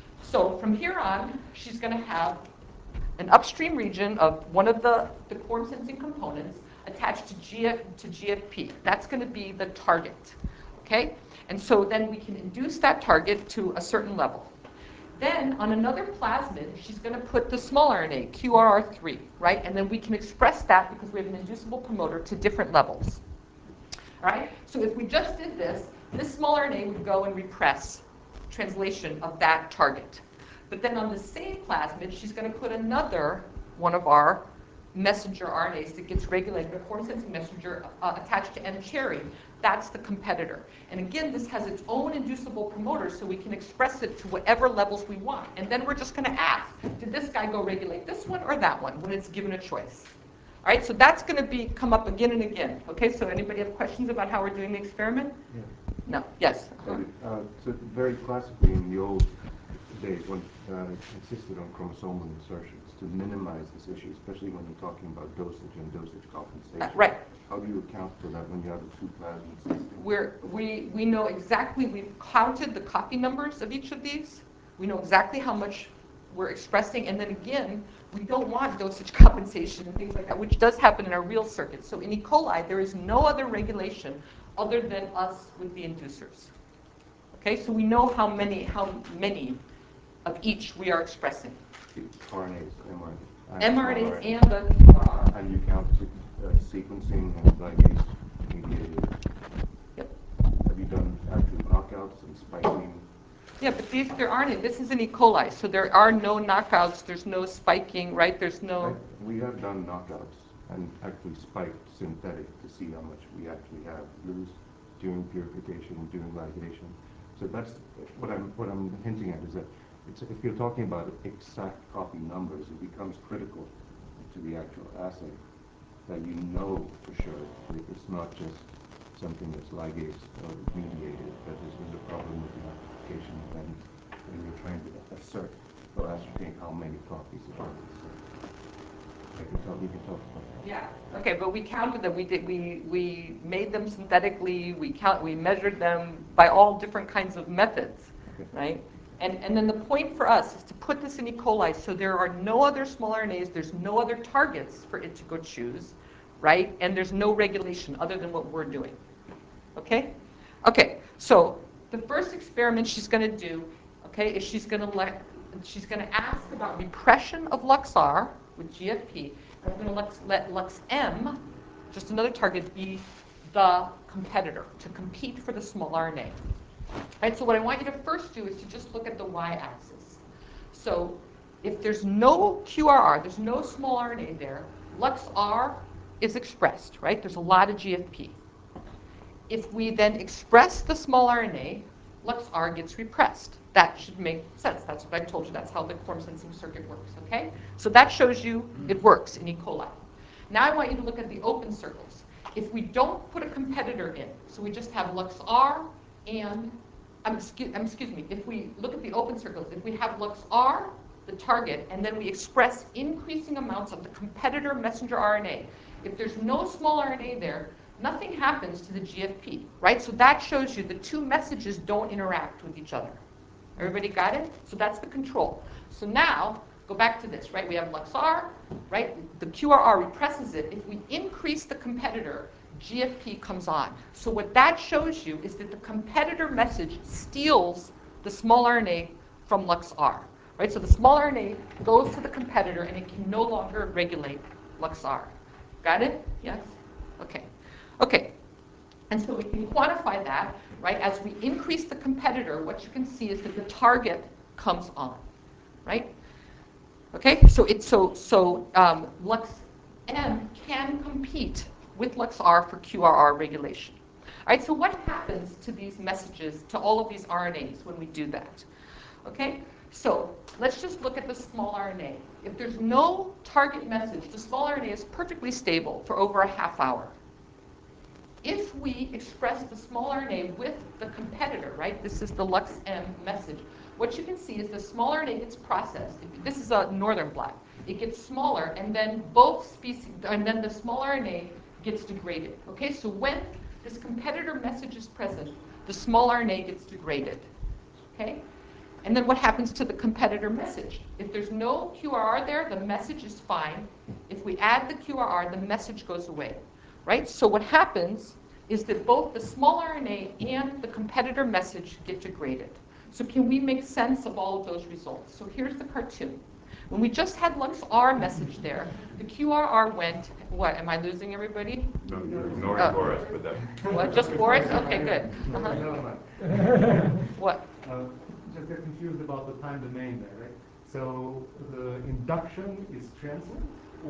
So from here on, she's going to have an upstream region of one of the, the quorum sensing components attached to, G F, to G F P. That's going to be the target. Okay? And so then we can induce that target to a certain level. Then on another plasmid, she's going to put the small R N A, Q R R three, right? And then we can express that because we have an inducible promoter to different levels. All right? So if we just did this, this small R N A would go and repress translation of that target. But then on the same plasmid, she's going to put another one of our messenger R N As that gets regulated, a quorum sensing messenger uh, attached to M cherry. That's the competitor. And again, this has its own inducible promoter, so we can express it to whatever levels we want. And then we're just going to ask, did this guy go regulate this one or that one when it's given a choice? All right, so that's going to be come up again and again. Okay, so anybody have questions about how we're doing the experiment? Yeah. No. Yes. Uh, so very classically in the old days, one uh, insisted on chromosomal insertions to minimize this issue, especially when you're talking about dosage and dosage compensation. Uh, right. How do you account for that when you have a two plasmid system? We're, we we know exactly. We've counted the copy numbers of each of these. We know exactly how much we're expressing, and then again, we don't want dosage compensation and things like that, which does happen in our real circuit. So in E. coli, there is no other regulation other than us with the inducers. Okay, so we know how many how many of each we are expressing. R N As, mRNAs. mRNAs and the Q R R. And you count uh, sequencing and ligase mediated. Yep. Have you done actual knockouts and spiking? Yeah, but these there aren't. This is an E. coli, so there are no knockouts. There's no spiking, right? There's no. Right. We have done knockouts and actually spiked synthetic to see how much we actually have lose during purification, during ligation. So that's what I'm what I'm hinting at is that it's, if you're talking about exact copy numbers, it becomes critical to the actual assay that you know for sure that it's not just something that's ligase or mediated, that there's, there's a problem with the amplification when when you're trying to assert or ascertain how many copies of this. I can talk, you can talk about that. Yeah. Okay, but we counted them. We did. We we made them synthetically. We count. We measured them by all different kinds of methods, Okay. right? And and then the point for us is to put this in E. coli, so there are no other small R N As. There's no other targets for it to go choose, right? And there's no regulation other than what we're doing. Okay. Okay. So the first experiment she's going to do, okay, is she's going to let she's going to ask about repression of LuxR with G F P. And we're going to let LuxM, just another target, be the competitor to compete for the small R N A. Right, so what I want you to first do is to just look at the y-axis. So if there's no Q R R, there's no small R N A there, LuxR is expressed, right? There's a lot of G F P. If we then express the small R N A, LuxR gets repressed. That should make sense. That's what I told you. That's how the quorum sensing circuit works, okay? So that shows you it works in E. coli. Now I want you to look at the open circles. If we don't put a competitor in, so we just have LuxR and, um, excuse, um, excuse me, if we look at the open circles, if we have LuxR, the target, and then we express increasing amounts of the competitor messenger R N A. If there's no small R N A there, nothing happens to the G F P, right? So that shows you the two messages don't interact with each other. Everybody got it? So that's the control. So now, go back to this, right? We have LuxR, right? The Q R R represses it. If we increase the competitor, G F P comes on. So what that shows you is that the competitor message steals the small R N A from LuxR, right? So the small R N A goes to the competitor and it can no longer regulate LuxR. Got it? Yes? Okay. Okay. And so we can quantify that, right? As we increase the competitor, what you can see is that the target comes on, right? Okay, so it's so so um, LuxM can compete with LuxR for Q R R regulation. All right, so what happens to these messages, to all of these R N As when we do that? Okay, so let's just look at the small R N A. If there's no target message, the small R N A is perfectly stable for over a half hour. If we express the small R N A with the competitor, right, this is the LuxM message, what you can see is the small R N A gets processed. This is a northern blot. It gets smaller, and then both species, and then the small R N A gets degraded. Okay, so when this competitor message is present, the small R N A gets degraded. Okay, and then what happens to the competitor message? If there's no Q R R there, the message is fine. If we add the Q R R, the message goes away. Right? So what happens is that both the small R N A and the competitor message get degraded. So can we make sense of all of those results? So here's the cartoon. When we just had LuxR message there, the Q R R went, what, am I losing everybody? No, you're ignoring Oh. Boris, but that. What, just Boris? Okay, good. Uh-huh. What? Uh, just get confused about the time domain there, right? So the induction is transient,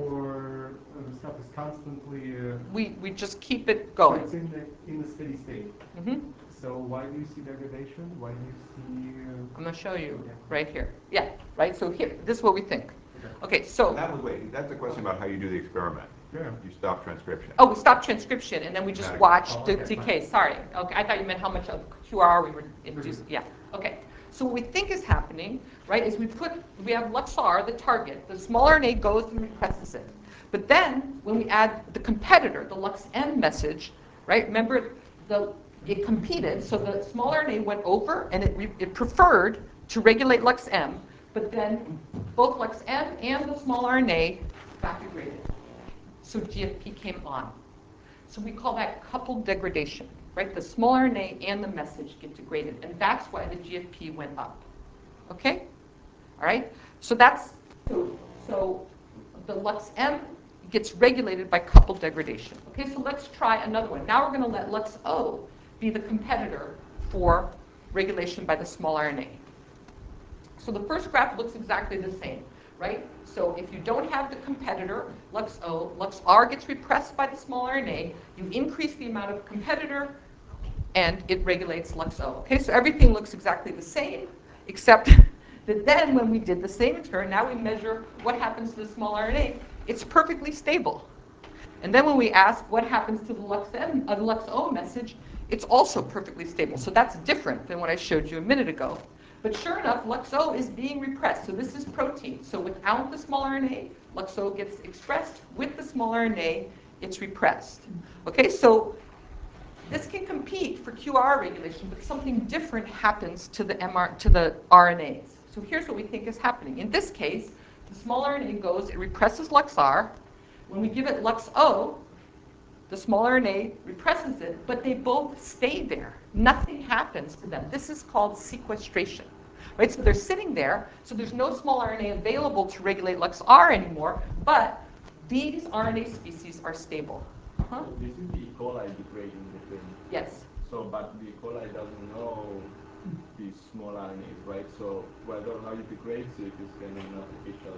or uh, the stuff is constantly... Uh, we, we just keep it going. It's in the, in the steady state. Mm-hmm. So why do you see degradation? Why do you see... Uh, I'm going to show you right here. Yeah, right? So here, this is what we think. Okay, so... That was, wait, that's a question about how you do the experiment. Yeah. You stop transcription. Oh, we stopped transcription, and then we just Got it. watched Oh, the okay, decay. fine. Sorry. Okay, I thought you meant how much of Q R R we were inducing. Yeah. Okay. So what we think is happening, right, is we put, we have LuxR, the target. The small R N A goes and represses it. But then, when we add the competitor, the LuxM message, right, remember, the, it competed, so the small R N A went over, and it, re, it preferred to regulate LuxM, but then both LuxM and the small R N A got degraded. So G F P came on. So we call that coupled degradation, right? The small R N A and the message get degraded, and that's why the G F P went up. Okay? All right? So that's, so, so the LuxM gets regulated by coupled degradation. Okay, so let's try another one. Now we're going to let LuxO be the competitor for regulation by the small R N A. So the first graph looks exactly the same, right? So if you don't have the competitor, LuxO, LuxR gets repressed by the small R N A, you increase the amount of competitor, and it regulates LuxO. Okay, so everything looks exactly the same, except that then when we did the same turn, now we measure what happens to the small R N A. It's perfectly stable. And then when we ask what happens to the LuxM, uh, LuxO message, it's also perfectly stable. So that's different than what I showed you a minute ago. But sure enough, LuxO is being repressed. So this is protein. So without the small R N A, LuxO gets expressed. With the small R N A, it's repressed. Okay, so this can compete for Q R R regulation, but something different happens to the M R, to the R N As. So here's what we think is happening. In this case, the small R N A goes, it represses LuxR. When we give it LuxO, the small R N A represses it, but they both stay there. Nothing happens to them. This is called sequestration. Right? So they're sitting there, so there's no small R N A available to regulate LuxR anymore, but these R N A species are stable. Huh? So this is the E. coli degrading the thing. Yes. So, but the E. coli doesn't know these small R N As, right? So whether or not it degrades it is kind of an artificial.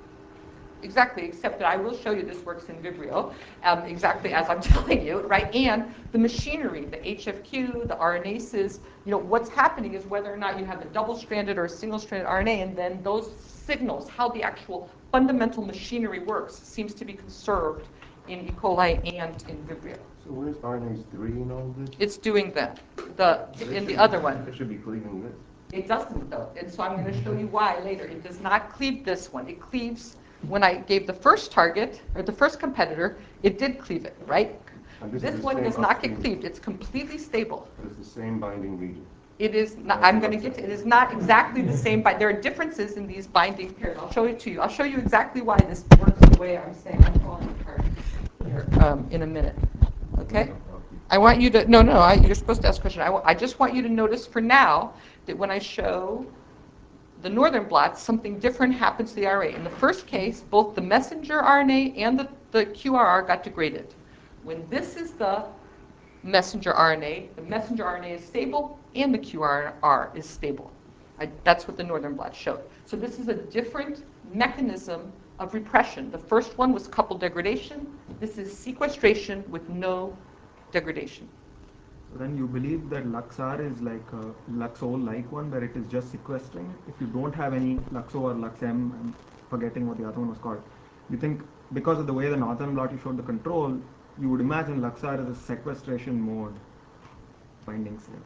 Exactly, except that I will show you this works in Vibrio, um, exactly as I'm telling you, right? And the machinery, the H F Q, the R N A ses, you know, what's happening is whether or not you have a double-stranded or a single-stranded R N A, and then those signals, how the actual fundamental machinery works, seems to be conserved in E. coli and in Vibrio. So where's R N A S three in all this? It's doing that. The in the other one. It should be cleaving this. It doesn't though, and so I'm going to show you why later. It does not cleave this one. It cleaves, when I gave the first target, or the first competitor, it did cleave it, right? And this This is the one same does not get upstream- cleaved. It's completely stable. It's the same binding region. It is not, I'm going to get to, it is not exactly the same, but there are differences in these binding pairs. I'll show it to you. I'll show you exactly why this works the way I'm saying I'm calling it apart here, um, in a minute. Okay? I want you to, no, no, I, you're supposed to ask a question. I, wa- I just want you to notice for now that when I show the northern blots, something different happens to the R N A. In the first case, both the messenger R N A and the, the Q R R got degraded. When this is the messenger R N A, the messenger R N A is stable and the Q R R is stable. I, that's what the northern blot showed. So this is a different mechanism of repression. The first one was coupled degradation. This is sequestration with no degradation. So then you believe that LuxR is like a LuxO-like one, where it is just sequestering. If you don't have any LuxO or LuxM, I'm forgetting what the other one was called. You think because of the way the northern blot you showed the control, you would imagine LuxR is a sequestration mode binding site.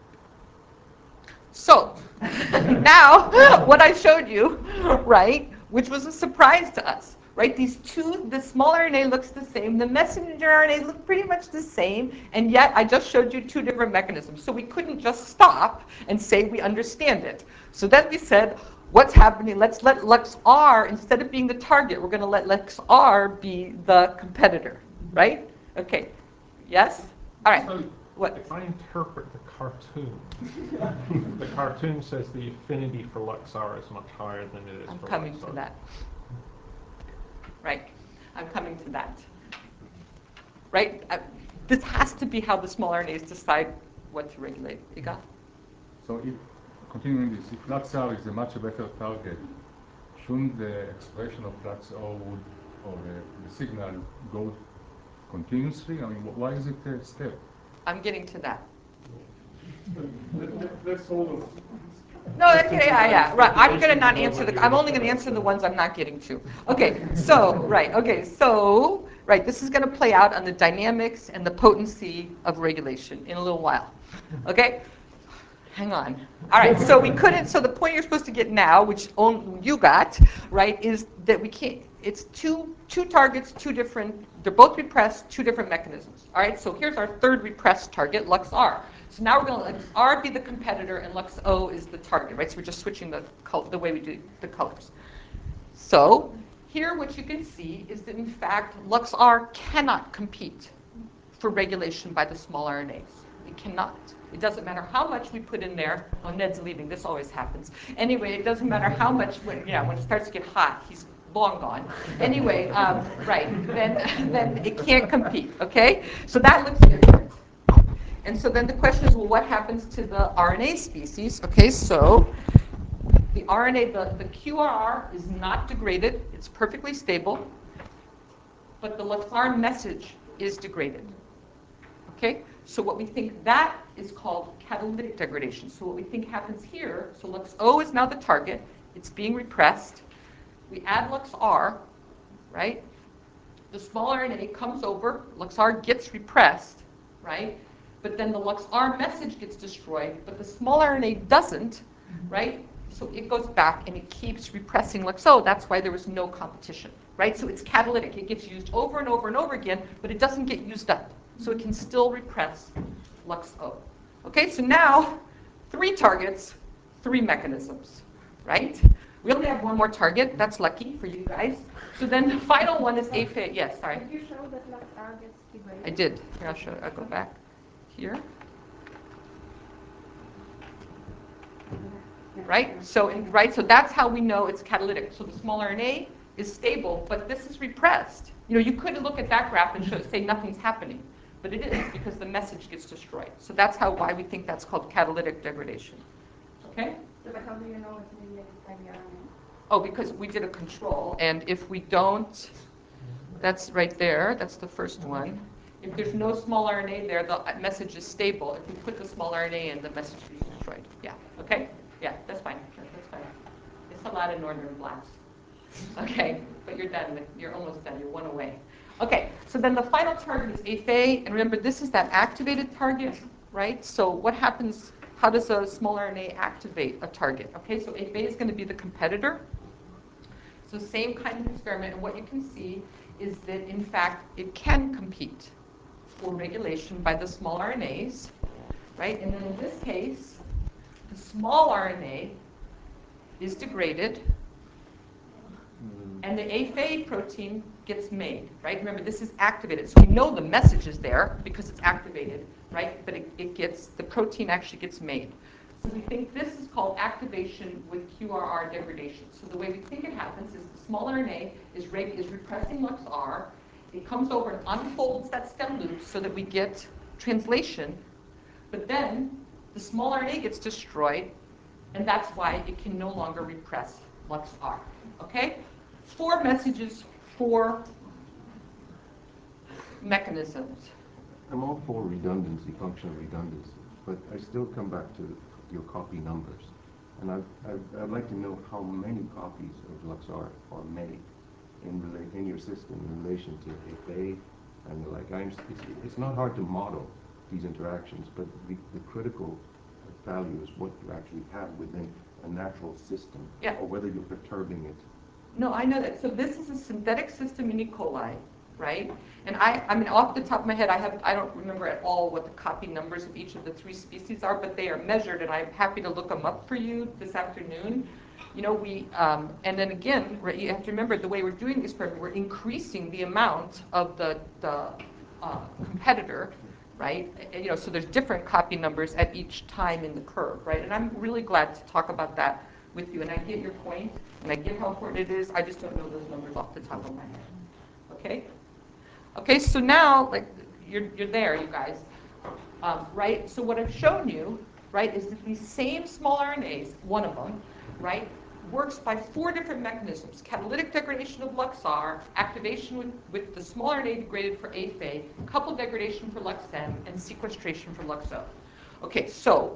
So now what I showed you, right, which was a surprise to us, right? These two, the small R N A looks the same, the messenger R N A look pretty much the same, and yet I just showed you two different mechanisms. So we couldn't just stop and say we understand it. So then we said, what's happening? Let's let LuxR, instead of being the target, we're going to let LuxR be the competitor, right? Okay. Yes? All right. So What? if I interpret the cartoon, the cartoon says the affinity for LuxR is much higher than it is I'm for coming LuxO. to that. Right. I'm coming to that. Right? I, this has to be how the small R N As decide what to regulate. Iga? So if, continuing this, if LuxR is a much better target, shouldn't the expression of LuxO would, or the, the signal go continuously? I mean, wh- why is it a step? I'm getting to that. Let- let- Let's hold on. No, that's, yeah, yeah, right. I'm going to not answer the, I'm only going to answer the ones I'm not getting to. Okay, so, right, okay, so, right, this is going to play out on the dynamics and the potency of regulation in a little while. Okay? Hang on. All right, so we couldn't, so the point you're supposed to get now, which only you got, right, is that we can't, it's two, two targets, two different, they're both repressed, two different mechanisms. All right, so here's our third repressed target, LuxR. So now we're going to let R be the competitor and LuxO is the target, right? So we're just switching the, col- the way we do the colors. So here what you can see is that in fact LuxR cannot compete for regulation by the small R N As. It cannot. It doesn't matter how much we put in there. Oh, Ned's leaving. This always happens. Anyway, it doesn't matter how much, when, yeah, when it starts to get hot, he's long gone. Anyway, um, right, then, then it can't compete, okay? So that looks different. And so then the question is, well, what happens to the R N A species? Okay, so the R N A, the, the Q R R is not degraded. It's perfectly stable. But the LuxR message is degraded. Okay, so what we think that is called catalytic degradation. So what we think happens here, so LuxO is now the target. It's being repressed. We add LuxR, right? The small R N A comes over. LuxR gets repressed, right? But then the LuxR message gets destroyed, but the small R N A doesn't, right? So it goes back and it keeps repressing LuxO. That's why there was no competition, right? So it's catalytic. It gets used over and over and over again, but it doesn't get used up. So it can still repress LuxO. Okay, so now three targets, three mechanisms, right? We only have one more target. That's lucky for you guys. So then the final one is A F A. Yes, sorry. Did you show that LuxR gets degraded? I did. Here, I'll show. I'll go back here. Right? So, in, right. So that's how we know it's catalytic. So the small R N A is stable, but this is repressed. You know, you could look at that graph and show, say nothing's happening, but it is because the message gets destroyed. So that's how why we think that's called catalytic degradation. Okay? So but how do you know it's mediated by the R N A? Oh, because we did a control, and if we don't, that's right there. That's the first one. If there's no small R N A there, the message is stable. If we put the small R N A in, the message is destroyed. Yeah. Okay? Yeah, that's fine. That's fine. It's a lot of northern blots. Okay, but you're done. With, you're almost done. You're one away. Okay, so then the final target is A F A, and remember this is that activated target, right? So what happens how does a small R N A activate a target? Okay, so A F A is going to be the competitor. So same kind of experiment, and what you can see is that, in fact, it can compete for regulation by the small R N As, right? And then in this case, the small R N A is degraded, and the A F A protein gets made, right? Remember, this is activated. So we know the message is there because it's activated, right? But it, it gets, the protein actually gets made. So we think this is called activation with Q R R degradation. So the way we think it happens is the small R N A is, reg- is repressing LuxR. It comes over and unfolds that stem loop so that we get translation. But then the small R N A gets destroyed, and that's why it can no longer repress LuxR. Okay? Four messages, four mechanisms. I'm all for redundancy, functional redundancy, but I still come back to your copy numbers. And I'd, I'd, I'd like to know how many copies of LuxR are made in, rela- in your system in relation to A F A and the like. I'm, it's, it's not hard to model these interactions, but the, the critical value is what you actually have within a natural system, yeah. or whether you're perturbing it. No, I know that. So this is a synthetic system in E. coli, right? And I, I mean, off the top of my head, I have, I don't remember at all what the copy numbers of each of the three species are, but they are measured, and I'm happy to look them up for you this afternoon. You know, we, um, and then again, you have to remember the way we're doing this experiment, we're increasing the amount of the, the uh, competitor, right? You know, so there's different copy numbers at each time in the curve, right? And I'm really glad to talk about that with you, and I get your point, and I get how important it is. I just don't know those numbers off the top of my head. Okay? Okay, so now, like, you're, you're there, you guys, um, right? So what I've shown you, right, is that these same small R N As, one of them, right, works by four different mechanisms: catalytic degradation of LuxR, activation with, with the small R N A degraded for A F A, coupled degradation for LuxM, and sequestration for LuxO. Okay, so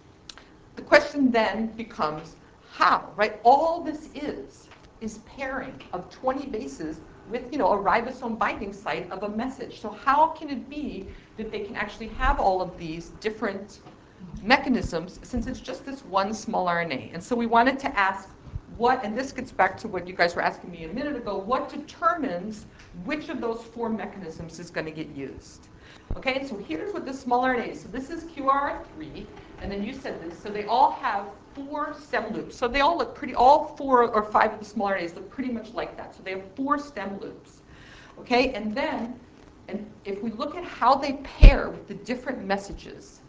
the question then becomes how, right? All this is, is pairing of twenty bases with, you know, a ribosome binding site of a message. So how can it be that they can actually have all of these different mechanisms since it's just this one small R N A? And so we wanted to ask what, and this gets back to what you guys were asking me a minute ago, what determines which of those four mechanisms is going to get used? Okay, so here's what the small R N A is. So this is Q R R three, and then you said this. So they all have four stem loops. So they all look pretty, all four or five of the small R N As look pretty much like that. So they have four stem loops. Okay, and then, and if we look at how they pair with the different messages,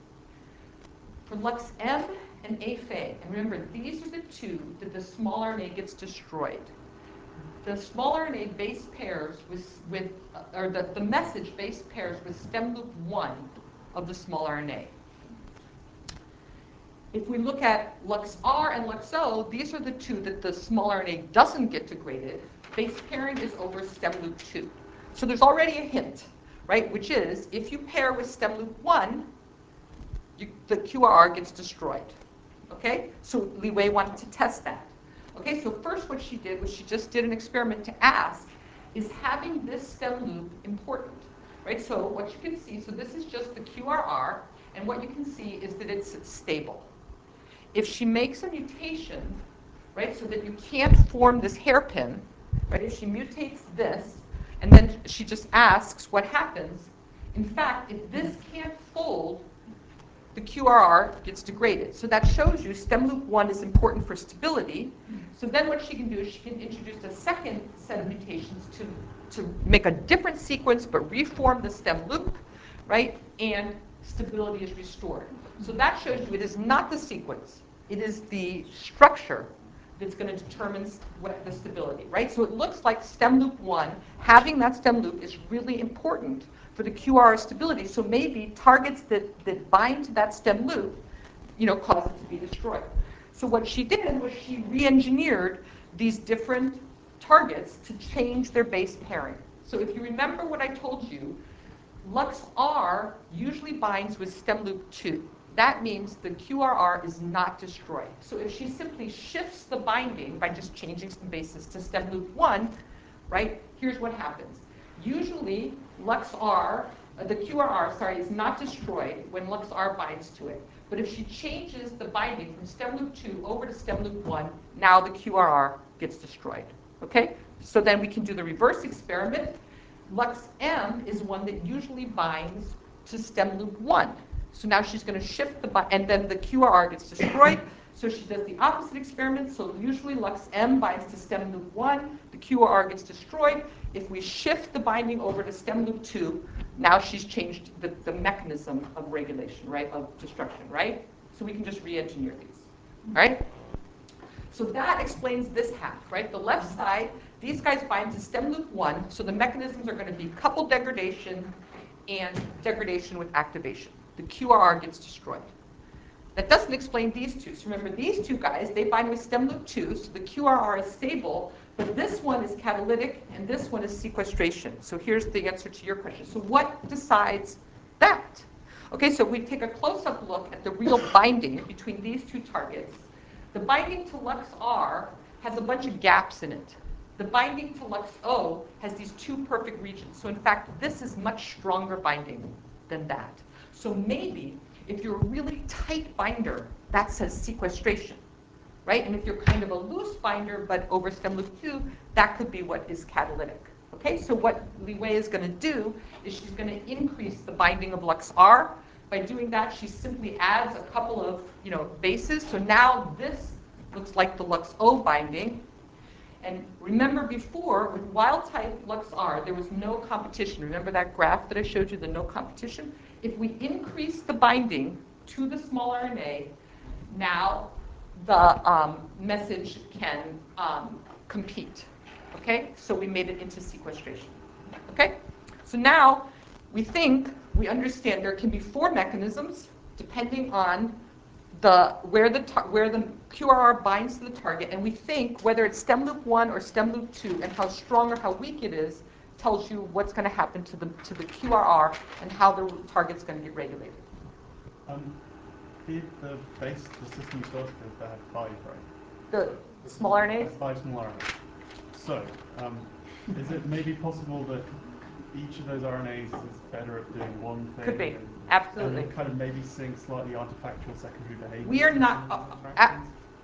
for LuxM and A F A, and remember, these are the two that the small R N A gets destroyed. The small R N A base pairs with, with uh, or the, the message base pairs with stem loop one of the small R N A. If we look at LuxR and LuxO, these are the two that the small R N A doesn't get degraded. Base pairing is over stem loop two. So there's already a hint, right? Which is, if you pair with stem loop one, you, the Q R R gets destroyed. Okay? So Li Wei wanted to test that. Okay, so first what she did was she just did an experiment to ask, is having this stem loop important? Right, so what you can see, so this is just the Q R R, and what you can see is that it's stable. If she makes a mutation, right, so that you can't form this hairpin, right, if she mutates this, and then she just asks what happens, in fact, if this can't fold, the Q R R gets degraded. So that shows you stem loop one is important for stability. So then what she can do is she can introduce a second set of mutations to, to make a different sequence but reform the stem loop, right? And stability is restored. So that shows you it is not the sequence. It is the structure that's going to determine what the stability, right? So it looks like stem loop one, having that stem loop is really important for the Q R R stability. So maybe targets that, that bind to that stem loop, you know, cause it to be destroyed. So what she did was she re-engineered these different targets to change their base pairing. So if you remember what I told you, LuxR usually binds with stem loop two. That means the Q R R is not destroyed. So if she simply shifts the binding by just changing some bases to stem loop one, right, here's what happens. Usually, LuxR uh, the Q R R, sorry, is not destroyed when LuxR binds to it. But if she changes the binding from stem loop two over to stem loop one, now the Q R R gets destroyed. Okay? So then we can do the reverse experiment. LuxM is one that usually binds to stem loop one. So now she's going to shift the bind, and then the Q R R gets destroyed. So she does the opposite experiment. So usually LuxM binds to stem loop one, the Q R R gets destroyed. If we shift the binding over to stem loop two, now she's changed the, the mechanism of regulation, right, of destruction, right? So we can just re-engineer these, right? So that explains this half, right? The left side, these guys bind to stem loop one, so the mechanisms are going to be coupled degradation and degradation with activation. The Q R R gets destroyed. That doesn't explain these two. So remember, these two guys, they bind with stem loop two, so the Q R R is stable, but this one is catalytic and this one is sequestration. So here's the answer to your question. So what decides that? Okay, so if we take a close-up look at the real binding between these two targets, the binding to LuxR has a bunch of gaps in it. The binding to LuxO has these two perfect regions. So in fact, this is much stronger binding than that. So maybe if you're a really tight binder, that says sequestration, right? And if you're kind of a loose binder, but over stem loop two, that could be what is catalytic. Okay, so what Li Wei is going to do is she's going to increase the binding of LuxR. By doing that, she simply adds a couple of, you know, bases. So now this looks like the LuxO binding. And remember before, with wild-type LuxR, there was no competition. Remember that graph that I showed you, the no competition? If we increase the binding to the small R N A, now the um, message can um, compete. Okay? So we made it into sequestration. Okay? So now we think, we understand there can be four mechanisms depending on the where the where the Q R R binds to the target, and we think whether it's stem loop one or stem loop two, and how strong or how weak it is, tells you what's going to happen to the to the Q R R and how the target's going to get regulated. Um, did the base the system you built with that had five, right? The small R N As? Five small R N As. So, um, is it maybe possible that each of those R N As is better at doing one thing? Could be, and, absolutely. And kind of maybe seeing slightly artifactual secondary behavior. We are not. Uh,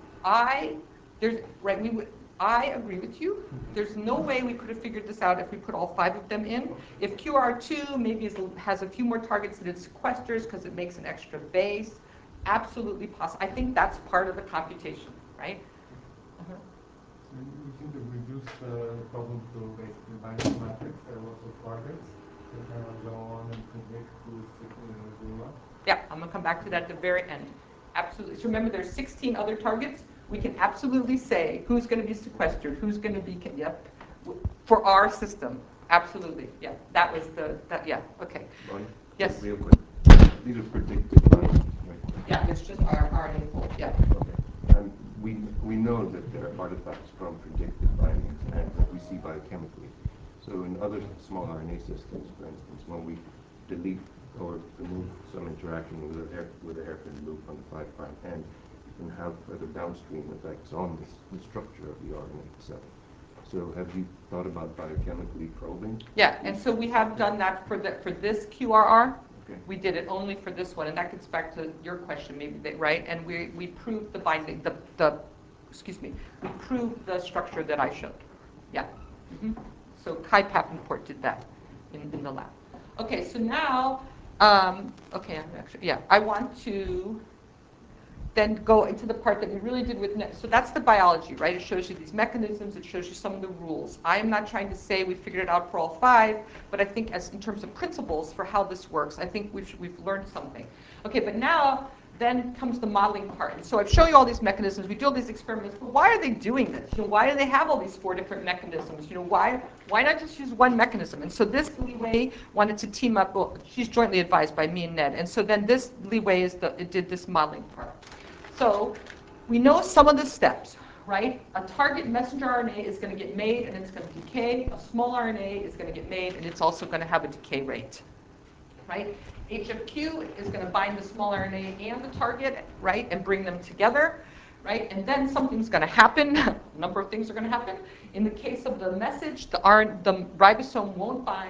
I there's right. We would. I agree with you. There's no way we could have figured this out if we put all five of them in. If Q R two maybe is, has a few more targets that it sequesters because it makes an extra base, absolutely possible. I think that's part of the computation, right? Uh-huh. So you seem to reduce the problem to basically binary matrix. There are lots of targets that kind of go on and predict who's doing what. Yeah, I'm going to come back to that at the very end. Absolutely. So remember, there's sixteen other targets. We can absolutely say who's going to be sequestered, who's going to be, yep, for our system. Absolutely. Yeah, that was the, that, yeah, okay. Bonnie? Yes? Real quick. These are predicted bindings, right? Yeah, it's just our R N A pool, yeah. Okay. And we, we know that there are artifacts from predicted bindings and that we see biochemically. So in other small R N A systems, for instance, when we delete or remove some interaction with a hair, with a hairpin loop on the five prime end, can have further downstream effects on this, the structure of the R N A itself. So have you thought about biochemically probing? Yeah, and so we have done that for the for this Q R R. Okay. We did it only for this one, and that gets back to your question, maybe they, right? And we we proved the binding, the the excuse me, we proved the structure that I showed. Yeah. Mm-hmm. So Kai Papenport did that in, in the lab. Okay, so now, um, okay, I'm actually yeah, I want to then go into the part that we really did with net. So that's the biology, right? It shows you these mechanisms. It shows you some of the rules. I am not trying to say we figured it out for all five, but I think as in terms of principles for how this works, I think we've, we've learned something. Okay, but now then comes the modeling part. And so I've shown you all these mechanisms. We do all these experiments, but why are they doing this? You know, why do they have all these four different mechanisms? You know, why why not just use one mechanism? And so this Li Wei wanted to team up. Well, she's jointly advised by me and Ned. And so then this Li Wei is the it did this modeling part. So we know some of the steps, right? A target messenger R N A is going to get made and it's going to decay. A small R N A is going to get made and it's also going to have a decay rate, right? H F Q is going to bind the small R N A and the target, right, and bring them together, right? And then something's going to happen. A number of things are going to happen. In the case of the message, the, R- the ribosome won't bind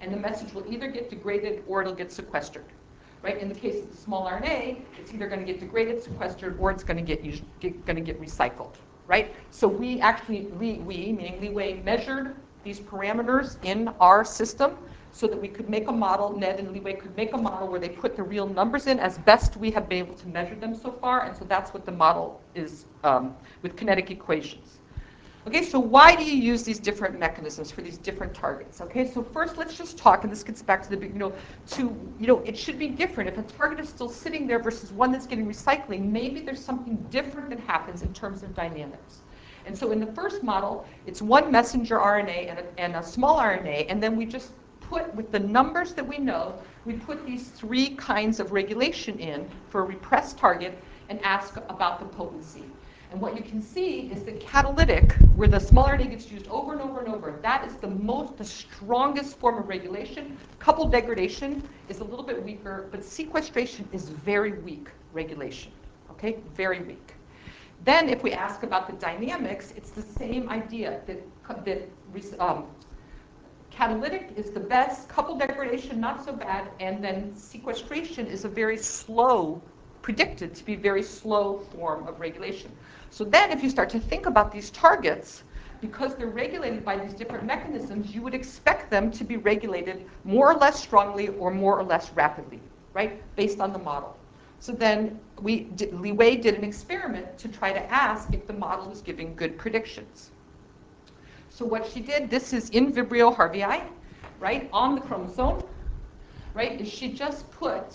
and the message will either get degraded or it'll get sequestered. Right? In the case of the small R N A, it's either going to get degraded, sequestered, or it's going to get, used, get going to get recycled. Right? So we actually, we, we, meaning Li Wei, measured these parameters in our system so that we could make a model, Ned and Li Wei could make a model where they put the real numbers in as best we have been able to measure them so far, and so that's what the model is um, with kinetic equations. Okay, so why do you use these different mechanisms for these different targets? Okay, so first let's just talk, and this gets back to the, you know, to, you know, it should be different. If a target is still sitting there versus one that's getting recycling, maybe there's something different that happens in terms of dynamics. And so in the first model, it's one messenger R N A and a, and a small R N A, and then we just put, with the numbers that we know, we put these three kinds of regulation in for a repressed target and ask about the potency. And what you can see is that catalytic, where the small R N A gets used over and over and over, that is the most, the strongest form of regulation. Coupled degradation is a little bit weaker, but sequestration is very weak regulation, okay? Very weak. Then if we ask about the dynamics, it's the same idea, that, that um, catalytic is the best, coupled degradation not so bad, and then sequestration is a very slow, predicted to be very slow form of regulation. So then if you start to think about these targets, because they're regulated by these different mechanisms, you would expect them to be regulated more or less strongly or more or less rapidly, right, based on the model. So then we did, Li Wei did an experiment to try to ask if the model was giving good predictions. So what she did, this is in Vibrio harveyi, right, on the chromosome, right, is she just put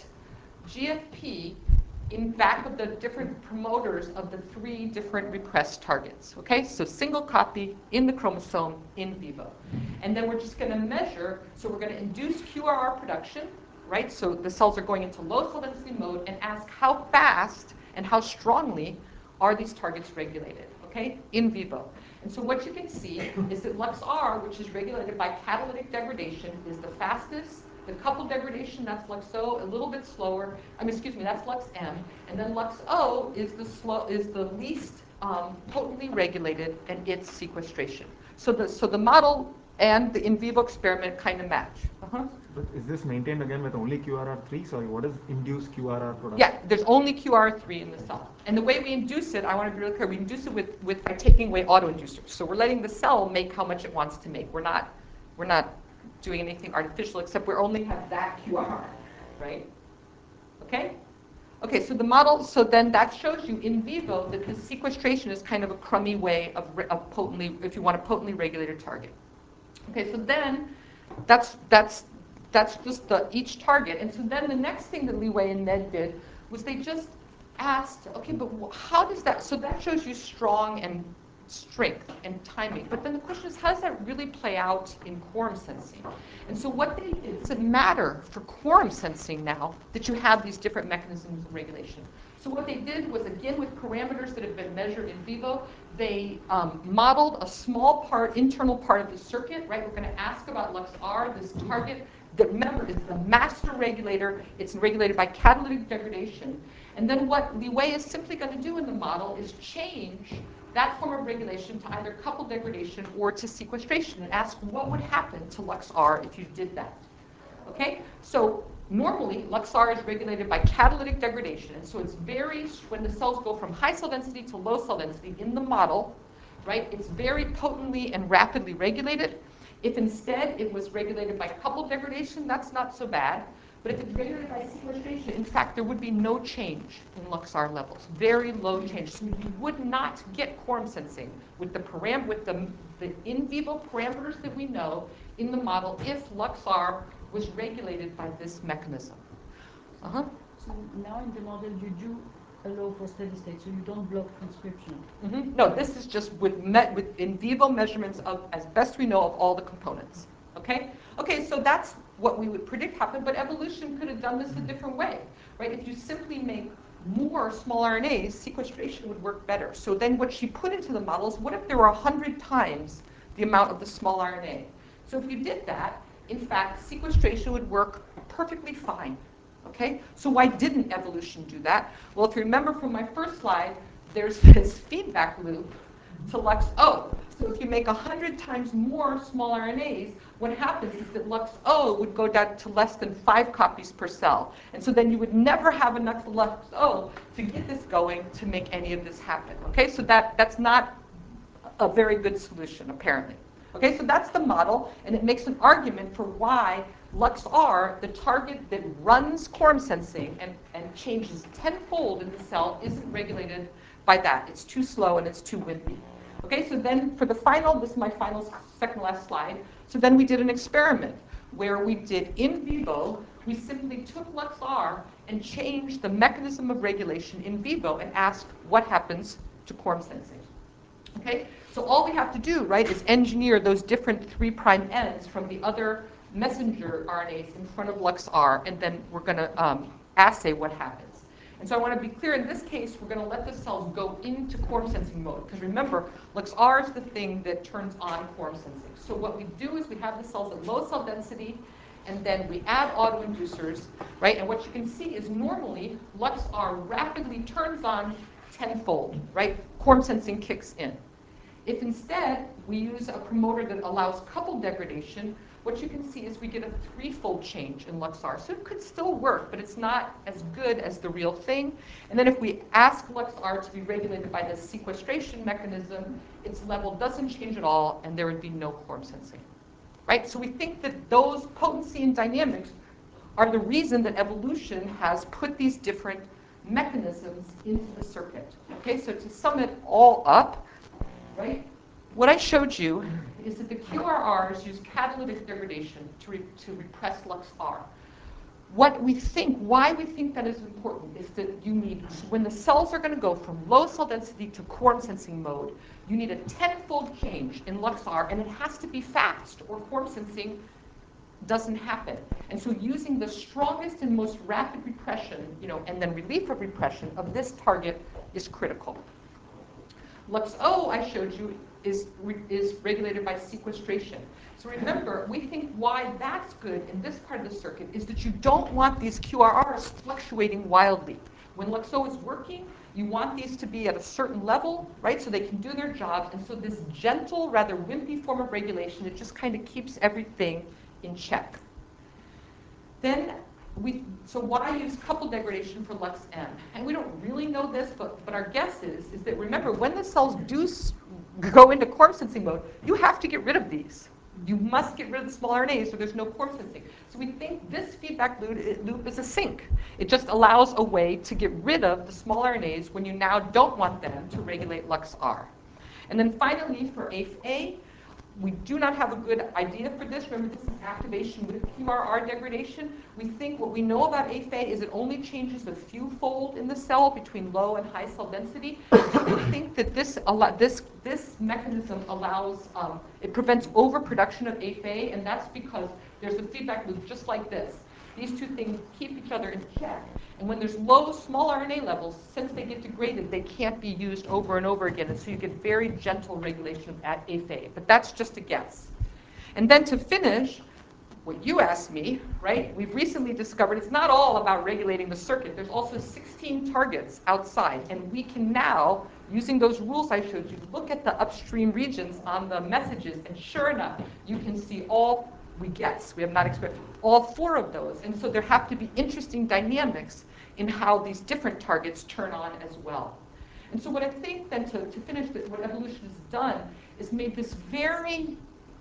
G F P in back of the different promoters of the three different repressed targets, okay? So single copy in the chromosome in vivo. And then we're just gonna measure, so we're gonna induce Q R R production, right? So the cells are going into low cell density mode and ask how fast and how strongly are these targets regulated, okay, in vivo. And so what you can see is that LuxR, which is regulated by catalytic degradation, is the fastest. The coupled degradation, that's LuxO, a little bit slower. I mean, excuse me, that's LuxM. And then LuxO is the slow, is the least um, potently regulated, and it's sequestration. So the so the model and the in vivo experiment kind of match. Uh-huh. But is this maintained again with only Q R R three? Sorry, what is induced Q R R production? Yeah, there's only Q R R three in the cell. And the way we induce it, I want to be really clear, we induce it with, with by taking away autoinducers. So we're letting the cell make how much it wants to make. We're not, we're not doing anything artificial, except we only have that Q R R, right? Okay? Okay, so the model, so then that shows you in vivo that the sequestration is kind of a crummy way of, of potently, if you want a potently regulated target. Okay, so then that's, that's, that's just the, each target. And so then the next thing that Li Wei and Ned did was they just asked, okay, but how does that, so that shows you strong and strength and timing. But then the question is, how does that really play out in quorum sensing? And so what they did, does it matter for quorum sensing now that you have these different mechanisms of regulation? So what they did was, again, with parameters that have been measured in vivo, they um, modeled a small part, internal part of the circuit, right? We're going to ask about LuxR, this target that, remember, is the master regulator. It's regulated by catalytic degradation. And then what Li Wei is simply going to do in the model is change that form of regulation to either coupled degradation or to sequestration, and ask what would happen to LuxR if you did that. Okay? So normally, LuxR is regulated by catalytic degradation, and so it's very, when the cells go from high cell density to low cell density in the model, right, it's very potently and rapidly regulated. If instead it was regulated by coupled degradation, that's not so bad. But if it's regulated by sequestration, in fact, there would be no change in LuxR levels, very low change. So you would not get quorum sensing with the param with the, the in vivo parameters that we know in the model if LuxR was regulated by this mechanism. Uh-huh. So now in the model you do allow for steady state, so you don't block transcription. Mm-hmm. No, this is just with, met, with in vivo measurements of, as best we know, of all the components. Okay? Okay, so that's what we would predict happened, but evolution could have done this a different way, right? If you simply make more small R N As, sequestration would work better. So then what she put into the model is, what if there were one hundred times the amount of the small R N A? So if you did that, in fact, sequestration would work perfectly fine. Okay? So why didn't evolution do that? Well, if you remember from my first slide, there's this feedback loop to Lux O. So if you make one hundred times more small R N As, what happens is that Lux O would go down to less than five copies per cell. And so then you would never have enough Lux O to get this going to make any of this happen. Okay, so that, that's not a very good solution, apparently. Okay, so that's the model, and it makes an argument for why LuxR, the target that runs quorum sensing and, and changes tenfold in the cell, isn't regulated by that. It's too slow and it's too wimpy. Okay, so then for the final, this is my final second last slide. So then we did an experiment where we did in vivo, we simply took LuxR and changed the mechanism of regulation in vivo and asked what happens to quorum sensing. Okay, so all we have to do, right, is engineer those different three prime ends from the other messenger R N As in front of LuxR, and then we're going to um, assay what happens. And so I want to be clear, in this case, we're going to let the cells go into quorum sensing mode, because remember, LuxR is the thing that turns on quorum sensing. So what we do is we have the cells at low cell density, and then we add autoinducers, right? And what you can see is normally LuxR rapidly turns on tenfold, right? Quorum sensing kicks in. If instead we use a promoter that allows coupled degradation, what you can see is we get a threefold change in LuxR. So it could still work, but it's not as good as the real thing. And then if we ask LuxR to be regulated by the sequestration mechanism, its level doesn't change at all, and there would be no quorum sensing. Right? So we think that those potency and dynamics are the reason that evolution has put these different mechanisms into the circuit. Okay, so to sum it all up, right, what I showed you is that the Q R Rs use catalytic degradation to, re to repress LuxR. What we think, why we think that is important, is that you need, when the cells are going to go from low cell density to quorum sensing mode, you need a tenfold change in LuxR, and it has to be fast, or quorum sensing doesn't happen. And so using the strongest and most rapid repression, you know, and then relief of repression of this target is critical. LuxO, I showed you, is, re is regulated by sequestration. So remember, we think why that's good in this part of the circuit is that you don't want these Q R Rs fluctuating wildly. When LuxO is working, you want these to be at a certain level, right, so they can do their jobs. And so this gentle, rather wimpy form of regulation, it just kind of keeps everything in check. Then we, so why use coupled degradation for LuxM? And we don't really know this, but, but our guess is, is that remember, when the cells do go into quorum sensing mode, you have to get rid of these. You must get rid of the small R N As so there's no quorum sensing. So we think this feedback loop is a sink. It just allows a way to get rid of the small R N As when you now don't want them to regulate LuxR. And then finally, for A F A, we do not have a good idea for this. Remember, this is activation with Q R R degradation. We think what we know about A F A is it only changes a few fold in the cell between low and high cell density. So we think that this, this, this mechanism allows, um, it prevents overproduction of A F A, and that's because there's a feedback loop just like this. These two things keep each other in check. And when there's low, small R N A levels, since they get degraded, they can't be used over and over again. And so you get very gentle regulation at A F A. But that's just a guess. And then to finish, what you asked me, right? We've recently discovered it's not all about regulating the circuit. There's also sixteen targets outside. And we can now, using those rules I showed you, look at the upstream regions on the messages. And sure enough, you can see all, we guess, we have not expected, all four of those. And so there have to be interesting dynamics in how these different targets turn on as well. And so what I think then to, to finish with, what evolution has done is made this very,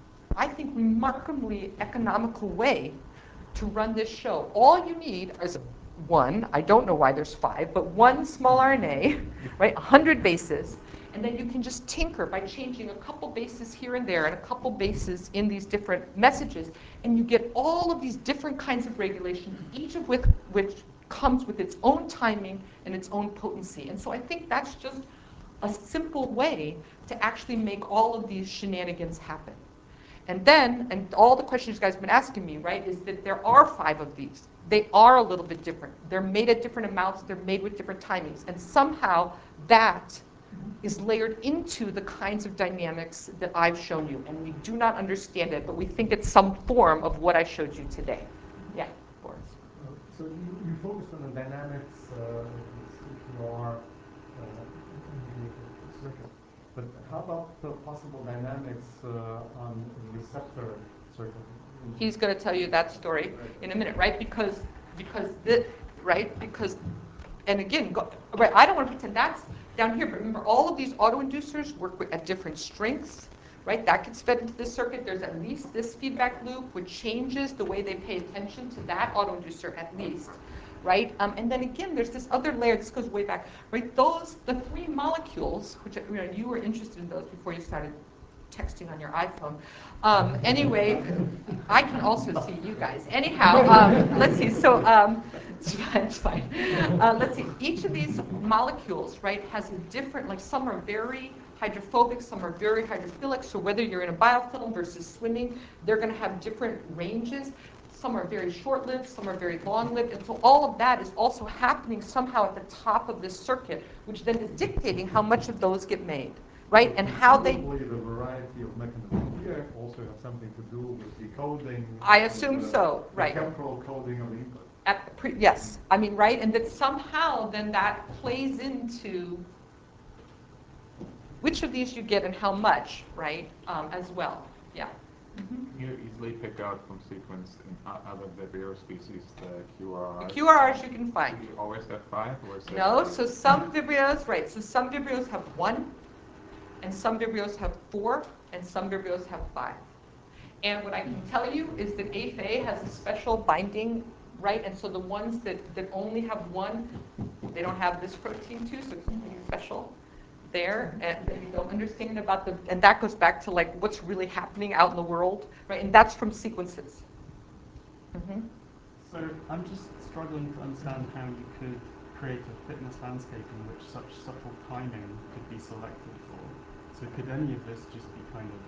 I think, remarkably economical way to run this show. All you need is one, I don't know why there's five, but one small R N A, right, one hundred bases, and then you can just tinker by changing a couple bases here and there and a couple bases in these different messages, and you get all of these different kinds of regulation, each of which, which comes with its own timing and its own potency. And so I think that's just a simple way to actually make all of these shenanigans happen. And then, and all the questions you guys have been asking me, right, is that there are five of these. They are a little bit different. They're made at different amounts. They're made with different timings. And somehow that is layered into the kinds of dynamics that I've shown you. And we do not understand it, but we think it's some form of what I showed you today. Yeah, Boris. Uh, so you, you focused on the dynamics uh, of this Q R uh, circuit. But how about the possible dynamics uh, on receptor circuit? He's going to tell you that story in a minute, right? Because, because the, right? Because, and again, go, right, I don't want to pretend that's down here, but remember, all of these autoinducers work with, at different strengths, right? That gets fed into this circuit. There's at least this feedback loop, which changes the way they pay attention to that autoinducer at least, right? Um, and then again, there's this other layer, this goes way back, right? Those, the three molecules, which you know, you were interested in those before you started texting on your iPhone. Um, anyway, I can also see you guys. Anyhow, um, let's see. So um, it's fine. It's fine. Uh, let's see. Each of these molecules, right, has a different. Like some are very hydrophobic, some are very hydrophilic. So whether you're in a biofilm versus swimming, they're going to have different ranges. Some are very short-lived, some are very long-lived, and so all of that is also happening somehow at the top of this circuit, which then is dictating how much of those get made. Right, and how they... Probably the variety of mechanisms here also have something to do with the coding. I assume the, so, right. The temporal coding of the input. At pre, yes, I mean, right, and that somehow then that plays into which of these you get and how much, right, um, as well, yeah. Mm-hmm. Can you easily pick out from sequence in other Vibrio species the Q R Rs? The Q R Rs you can find. Do you always have five, or is it No, three? so some Vibrios, right, so some Vibrios have one, and some Vibrios have four, and some Vibrios have five. And what I can tell you is that A F A has a special binding, right? And so the ones that, that only have one, they don't have this protein too, so it's pretty special there. And then you don't understand about the, and that goes back to like what's really happening out in the world, right? And that's from sequences. Mm-hmm. So I'm just struggling to understand how you could create a fitness landscape in which such subtle timing could be selected for. So could any of this just be kind of,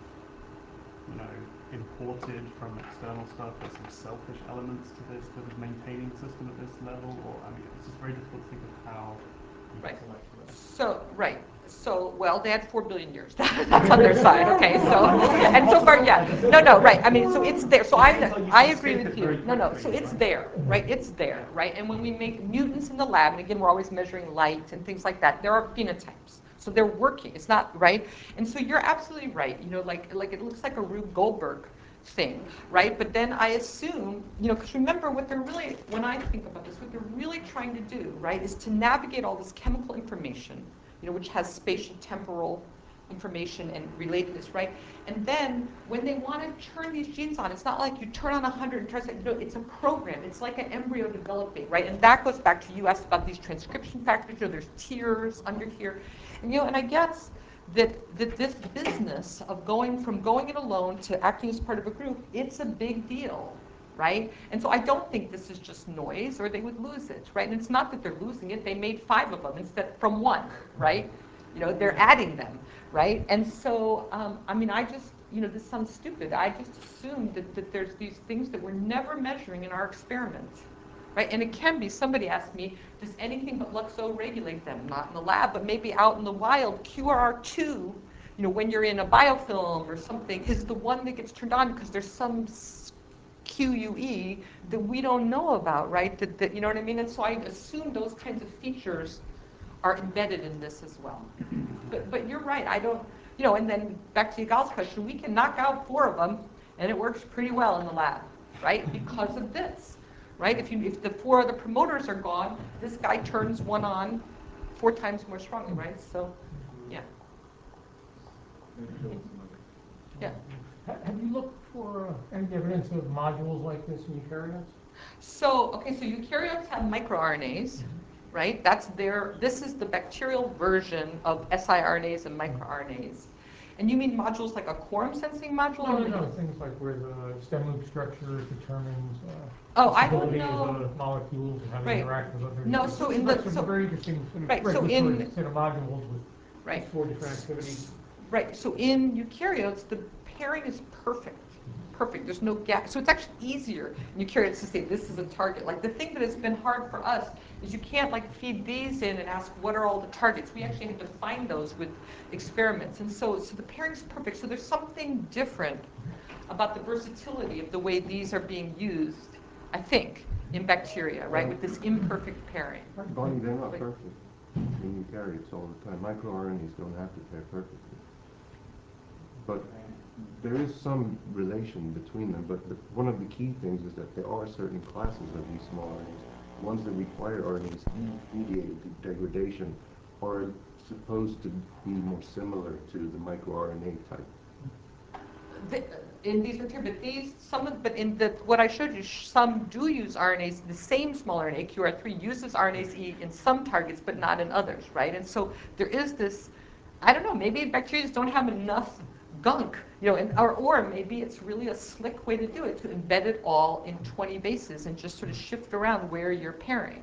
you know, imported from external stuff? There's some selfish elements to this that is maintaining the system at this level, or I mean, it's just very difficult to think of how you Right. could select for this. So, right. So, well, they had four billion years. That's on their side, okay? So, and so far, yeah. No, no, right. I mean, so it's there. So I, I agree with you. No, no. So it's there, right? It's there, right? And when we make mutants in the lab, and again, we're always measuring light and things like that, there are phenotypes. So they're working. It's not, right? And so you're absolutely right. You know, like, like it looks like a Rube Goldberg thing, right? But then I assume, you know, because remember what they're really, when I think about this, what they're really trying to do, right, is to navigate all this chemical information, you know, which has spatial temporal information and relatedness, right? And then when they want to turn these genes on, it's not like you turn on one hundred and try to, you know, it's a program. It's like an embryo developing, right? And that goes back to you asked about these transcription factors, you know, there's tiers under here. And, you know, and I guess that, that this business of going from going it alone to acting as part of a group, it's a big deal, right? And so I don't think this is just noise or they would lose it, right? And it's not that they're losing it, they made five of them instead from one, right? You know, they're adding them, right? And so, um, I mean, I just, you know, this sounds stupid. I just assumed that, that there's these things that we're never measuring in our experiments, right? And it can be, somebody asked me, does anything but Luxo regulate them? Not in the lab, but maybe out in the wild, Q R R two, you know, when you're in a biofilm or something, is the one that gets turned on because there's some Q U E that we don't know about, right? That, that, you know what I mean? And so I assume those kinds of features are embedded in this as well. But, but you're right, I don't, you know, and then back to Yigal's question, we can knock out four of them and it works pretty well in the lab, right? Because of this, right? If, you, if the four other promoters are gone, this guy turns one on four times more strongly, right? So, yeah. Yeah. Have you looked for uh, any evidence of modules like this in eukaryotes? So, okay, so eukaryotes have microRNAs, right? That's their, this is the bacterial version of siRNAs and microRNAs. And you mean modules like a quorum sensing module? No, no, no, things like where the stem loop structure determines uh, oh, the I don't stability know. of the molecules and how they right. interact with other. No, so in the the so, so very interesting sort of right, so regulatory in set of modules with right. four different activities. Right. So in eukaryotes, the pairing is perfect. Perfect. There's no gap. So it's actually easier in eukaryotes to say this is a target. Like the thing that has been hard for us is you can't like feed these in and ask what are all the targets. We actually have to find those with experiments. And so, so the pairing is perfect. So there's something different about the versatility of the way these are being used, I think, in bacteria, right, with this imperfect pairing. Bonnie, they're not Like, perfect. in eukaryotes all the time. MicroRNAs don't have to pair perfectly. But there is some relation between them, but the, one of the key things is that there are certain classes of these small R N As. Ones that require R N As mediated degradation are supposed to be more similar to the microRNA type. The, in these materials, but these, some of, but in the, what I showed you, some do use R N As, the same small R N A, Q R three uses R N A E in some targets, but not in others, right? And so there is this, I don't know, maybe bacteria just don't have enough gunk, you know, and, or, or maybe it's really a slick way to do it, to embed it all in twenty bases and just sort of shift around where you're pairing.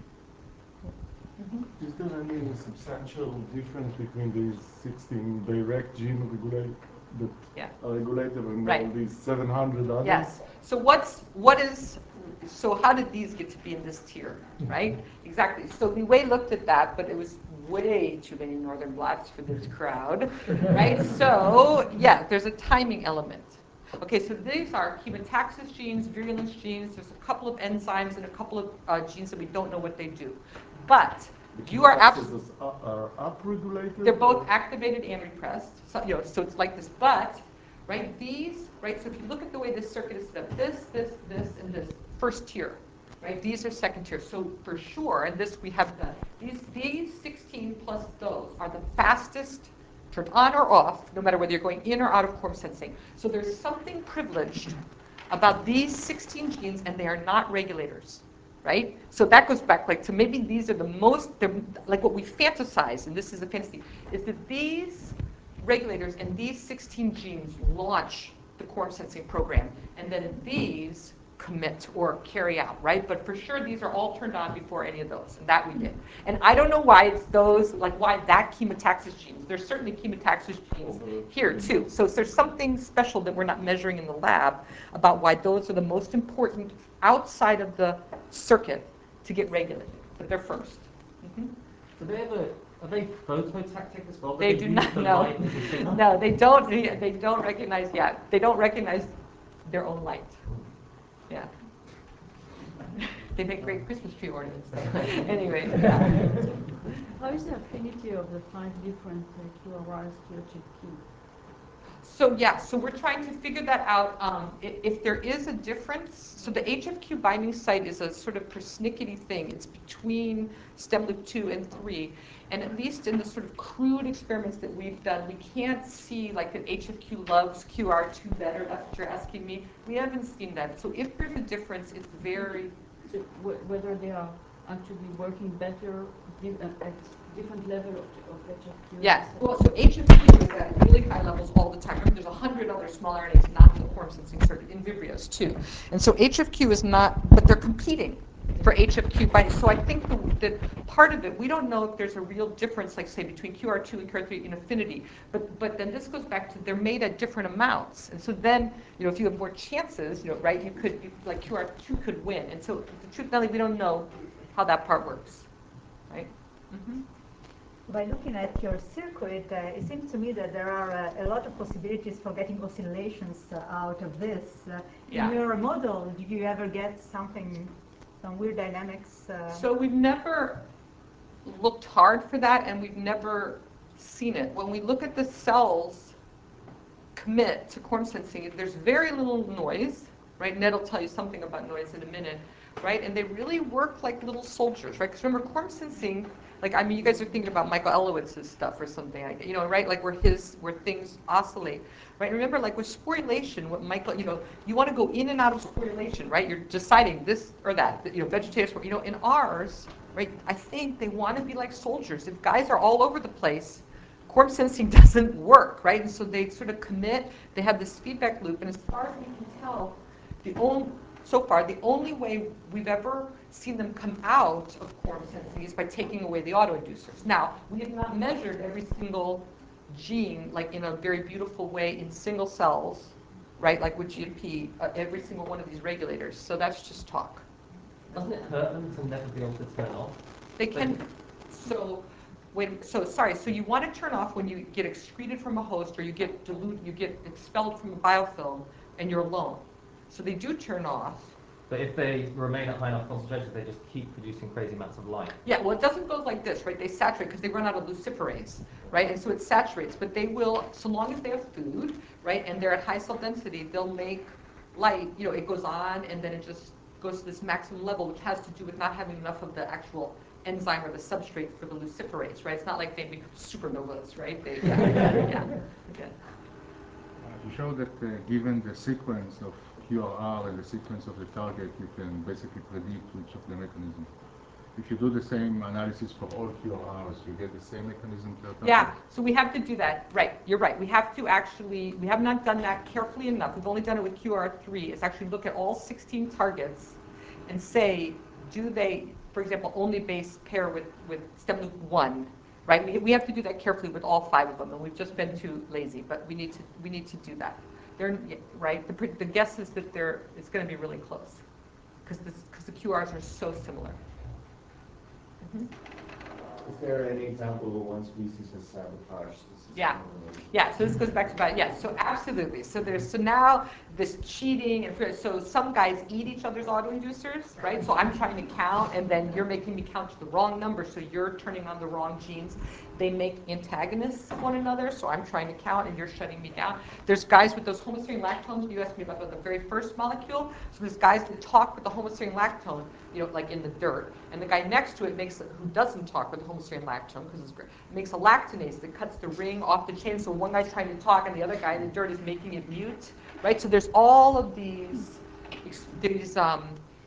Mm-hmm. Is there any substantial difference between these sixteen direct gene regulate that yeah. are regulated and right. all these seven hundred others? Yes. So what's what is so how did these get to be in this tier, right? Exactly. So we way looked at that, but it was way too many northern blots for this crowd, right? So yeah, there's a timing element. Okay, so these are chemotaxis genes, virulence genes. There's a couple of enzymes and a couple of uh, genes that we don't know what they do. But the you are absolutely are upregulated. They're both activated and repressed. So you know, so it's like this. But right, these right. So if you look at the way this circuit is set up, this, this, this, and this first tier, right? These are second tier. So for sure, and this we have done. These these sixteen plus those are the fastest turned on or off, no matter whether you're going in or out of quorum sensing. So there's something privileged about these sixteen genes, and they are not regulators, right? So that goes back like to maybe these are the most, they're like what we fantasize, and this is a fantasy, is that these regulators and these sixteen genes launch the quorum sensing program, and then these commit or carry out, right? But for sure, these are all turned on before any of those, and that we did. And I don't know why it's those, like why that chemotaxis genes. There's certainly chemotaxis genes here too. So there's something special that we're not measuring in the lab about why those are the most important outside of the circuit to get regulated, but they're first. Mm-hmm. Do they ever, are they phototactic as well? Do they, they do use not the know. light as a signal? No, they don't. They don't recognize yet. They don't recognize their own light. Yeah. They make great Christmas tree ornaments. Anyway. Yeah. How is the affinity of the five different uh, Q R Is to H F Q? So yeah, so we're trying to figure that out. Um, if, if there is a difference, so the H F Q binding site is a sort of persnickety thing. It's between stem loop two and three. And at least in the sort of crude experiments that we've done, we can't see like that H F Q loves Q R two better. That's what you're asking me. We haven't seen that. So if there's a difference, it's very... So whether they are actually working better at different level of, of H F Q? Yes. Well, so H F Q is at really high levels all the time. Remember, there's a hundred other small R N As not in the quorum sensing circuit, in Vibrios too. And so H F Q is not, but they're competing for H F Q binding. So I think the, that part of it, we don't know if there's a real difference, like say, between Q R two and Q R three in affinity. But but then this goes back to they're made at different amounts. And so then, you know, if you have more chances, you know, right, you could, you, like Q R two could win. And so the truth, Nelly, we don't know how that part works, right? Mm-hmm. By looking at your circuit, uh, it seems to me that there are uh, a lot of possibilities for getting oscillations uh, out of this. Uh, yeah. In your model, did you ever get something, some weird dynamics? Uh... So we've never looked hard for that, and we've never seen it. When we look at the cells commit to quorum sensing, there's very little noise, right? Ned will tell you something about noise in a minute, right? And they really work like little soldiers, right? Because remember, quorum sensing, like, I mean, you guys are thinking about Michael Elowitz's stuff or something, like, you know, right? Like where his, where things oscillate, right? Remember, like with sporulation, what Michael, you know, you want to go in and out of sporulation, right? You're deciding this or that, you know, vegetative, you know, in ours, right? I think they want to be like soldiers. If guys are all over the place, quorum sensing doesn't work, right? And so they sort of commit, they have this feedback loop, and as far as we can tell, the only, so far, the only way we've ever seen them come out of quorum sensing is by taking away the autoinducers. Now, we have not measured every single gene, like in a very beautiful way in single cells, right, like with G M P, uh, every single one of these regulators. So that's just talk. Doesn't it hurt them to never be able to turn off? They can, so, when, so sorry, so you want to turn off when you get excreted from a host or you get dilute, you get expelled from a biofilm and you're alone. So they do turn off, But if they remain at high enough concentrations, they just keep producing crazy amounts of light. Yeah, well, it doesn't go like this, right? They saturate because they run out of luciferase, right? And so it saturates, but they will, so long as they have food, right, and they're at high cell density, they'll make light, you know, it goes on and then it just goes to this maximum level, which has to do with not having enough of the actual enzyme or the substrate for the luciferase, right? It's not like they become supernovas, right? They, yeah, yeah, yeah. You show that uh, given the sequence of Q R R and the sequence of the target, you can basically predict which of the mechanisms. If you do the same analysis for all Q R Rs, you get the same mechanism per target? Yeah, so we have to do that. Right, you're right. We have to actually, we have not done that carefully enough. We've only done it with Q R three. It's actually look at all sixteen targets and say, do they, for example, only base pair with, with stem loop one, right? We, we have to do that carefully with all five of them, and we've just been too lazy, but we need to, we need to do that. They're, right, the, the guess is that they're, it's going to be really close because the Q Rs are so similar. Mm-hmm. Is there any example of one species has sabotaged the system? Yeah, yeah. So this goes back to about yeah. So absolutely. So there's so now this cheating and so some guys eat each other's autoinducers, right? So I'm trying to count, and then you're making me count to the wrong number, so you're turning on the wrong genes. They make antagonists of one another, so I'm trying to count, and you're shutting me down. There's guys with those homoserine lactones. You asked me about the very first molecule. So there's guys that talk with the homoserine lactone, you know, like in the dirt, and the guy next to it makes who doesn't talk with the homoserine lactone because it's great. Makes a lactonase that cuts the ring off the chain. So one guy's trying to talk, and the other guy in the dirt is making it mute, right? So there's all of these these um,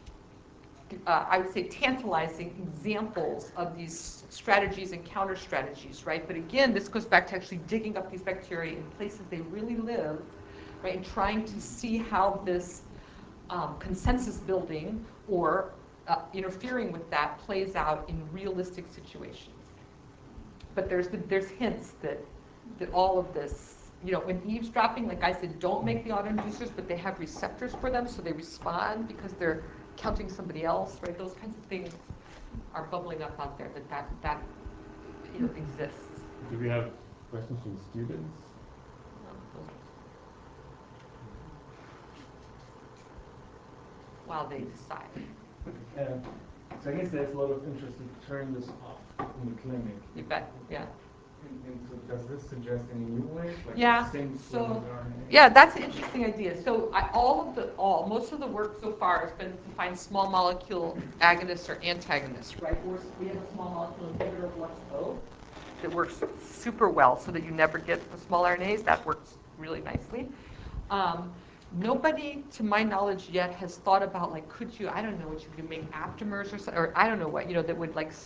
uh, I would say tantalizing examples of these strategies and counter strategies, right? But again, this goes back to actually digging up these bacteria in places they really live, right? And trying to see how this um, consensus building or uh, interfering with that plays out in realistic situations. But there's the, there's hints that that all of this, you know, when eavesdropping, like I said, don't make the autoinducers, but they have receptors for them, so they respond because they're counting somebody else, right? Those kinds of things are bubbling up out there that that, that you know, exists. Do we have questions from students? While they decide. Uh, so I guess there's a lot of interest to turn this off in the clinic. You bet, yeah. And, and so does this suggest any new ways? Like Yeah, so, yeah, that's an interesting idea. So I, all of the, all, most of the work so far has been to find small molecule agonists or antagonists, right? We're, we have a small molecule inhibitor of LuxO that works super well so that you never get the small R N As. That works really nicely. Um, Nobody, to my knowledge, yet has thought about, like, could you, I don't know, what you could make aptamers or something, or I don't know what, you know, that would, like,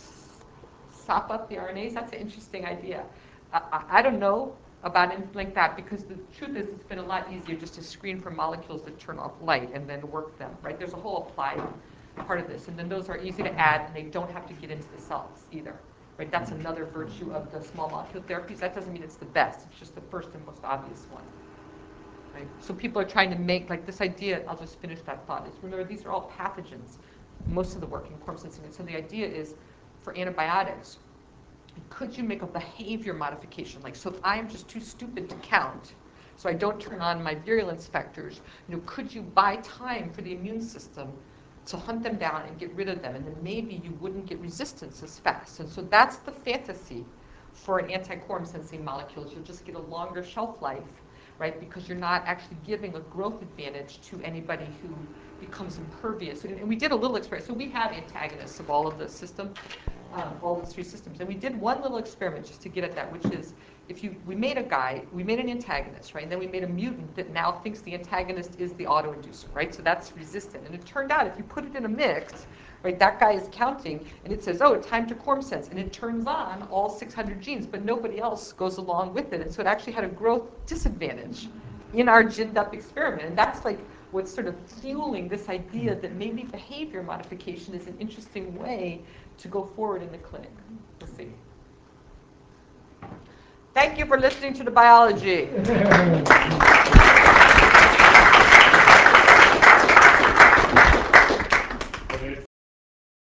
sop up the R N As. That's an interesting idea. Uh, I, I don't know about anything like that because the truth is it's been a lot easier just to screen for molecules that turn off light and then work them, right? There's a whole applied part of this, and then those are easy to add, and they don't have to get into the cells either, right? That's another virtue of the small molecule therapies. That doesn't mean it's the best. It's just the first and most obvious one. Right? So people are trying to make, like, this idea, I'll just finish that thought, is remember these are all pathogens, most of the work in quorum sensing. And so the idea is for antibiotics, could you make a behavior modification? Like, so if I'm just too stupid to count, so I don't turn on my virulence factors, you know, could you buy time for the immune system to hunt them down and get rid of them? And then maybe you wouldn't get resistance as fast. And so that's the fantasy for an anti-quorum sensing molecule, is you'll just get a longer shelf life, right? Because you're not actually giving a growth advantage to anybody who becomes impervious. And, and we did a little experiment. So we have antagonists of all of the system, um, all the three systems. And we did one little experiment just to get at that, which is if you, we made a guy, we made an antagonist, right? And then we made a mutant that now thinks the antagonist is the autoinducer, right? So that's resistant. And it turned out if you put it in a mix, right, that guy is counting, and it says, oh, time to quorum sense, and it turns on all six hundred genes, but nobody else goes along with it. And so it actually had a growth disadvantage in our ginned up experiment. And that's like what's sort of fueling this idea that maybe behavior modification is an interesting way to go forward in the clinic. We'll see. Thank you for listening to the biology.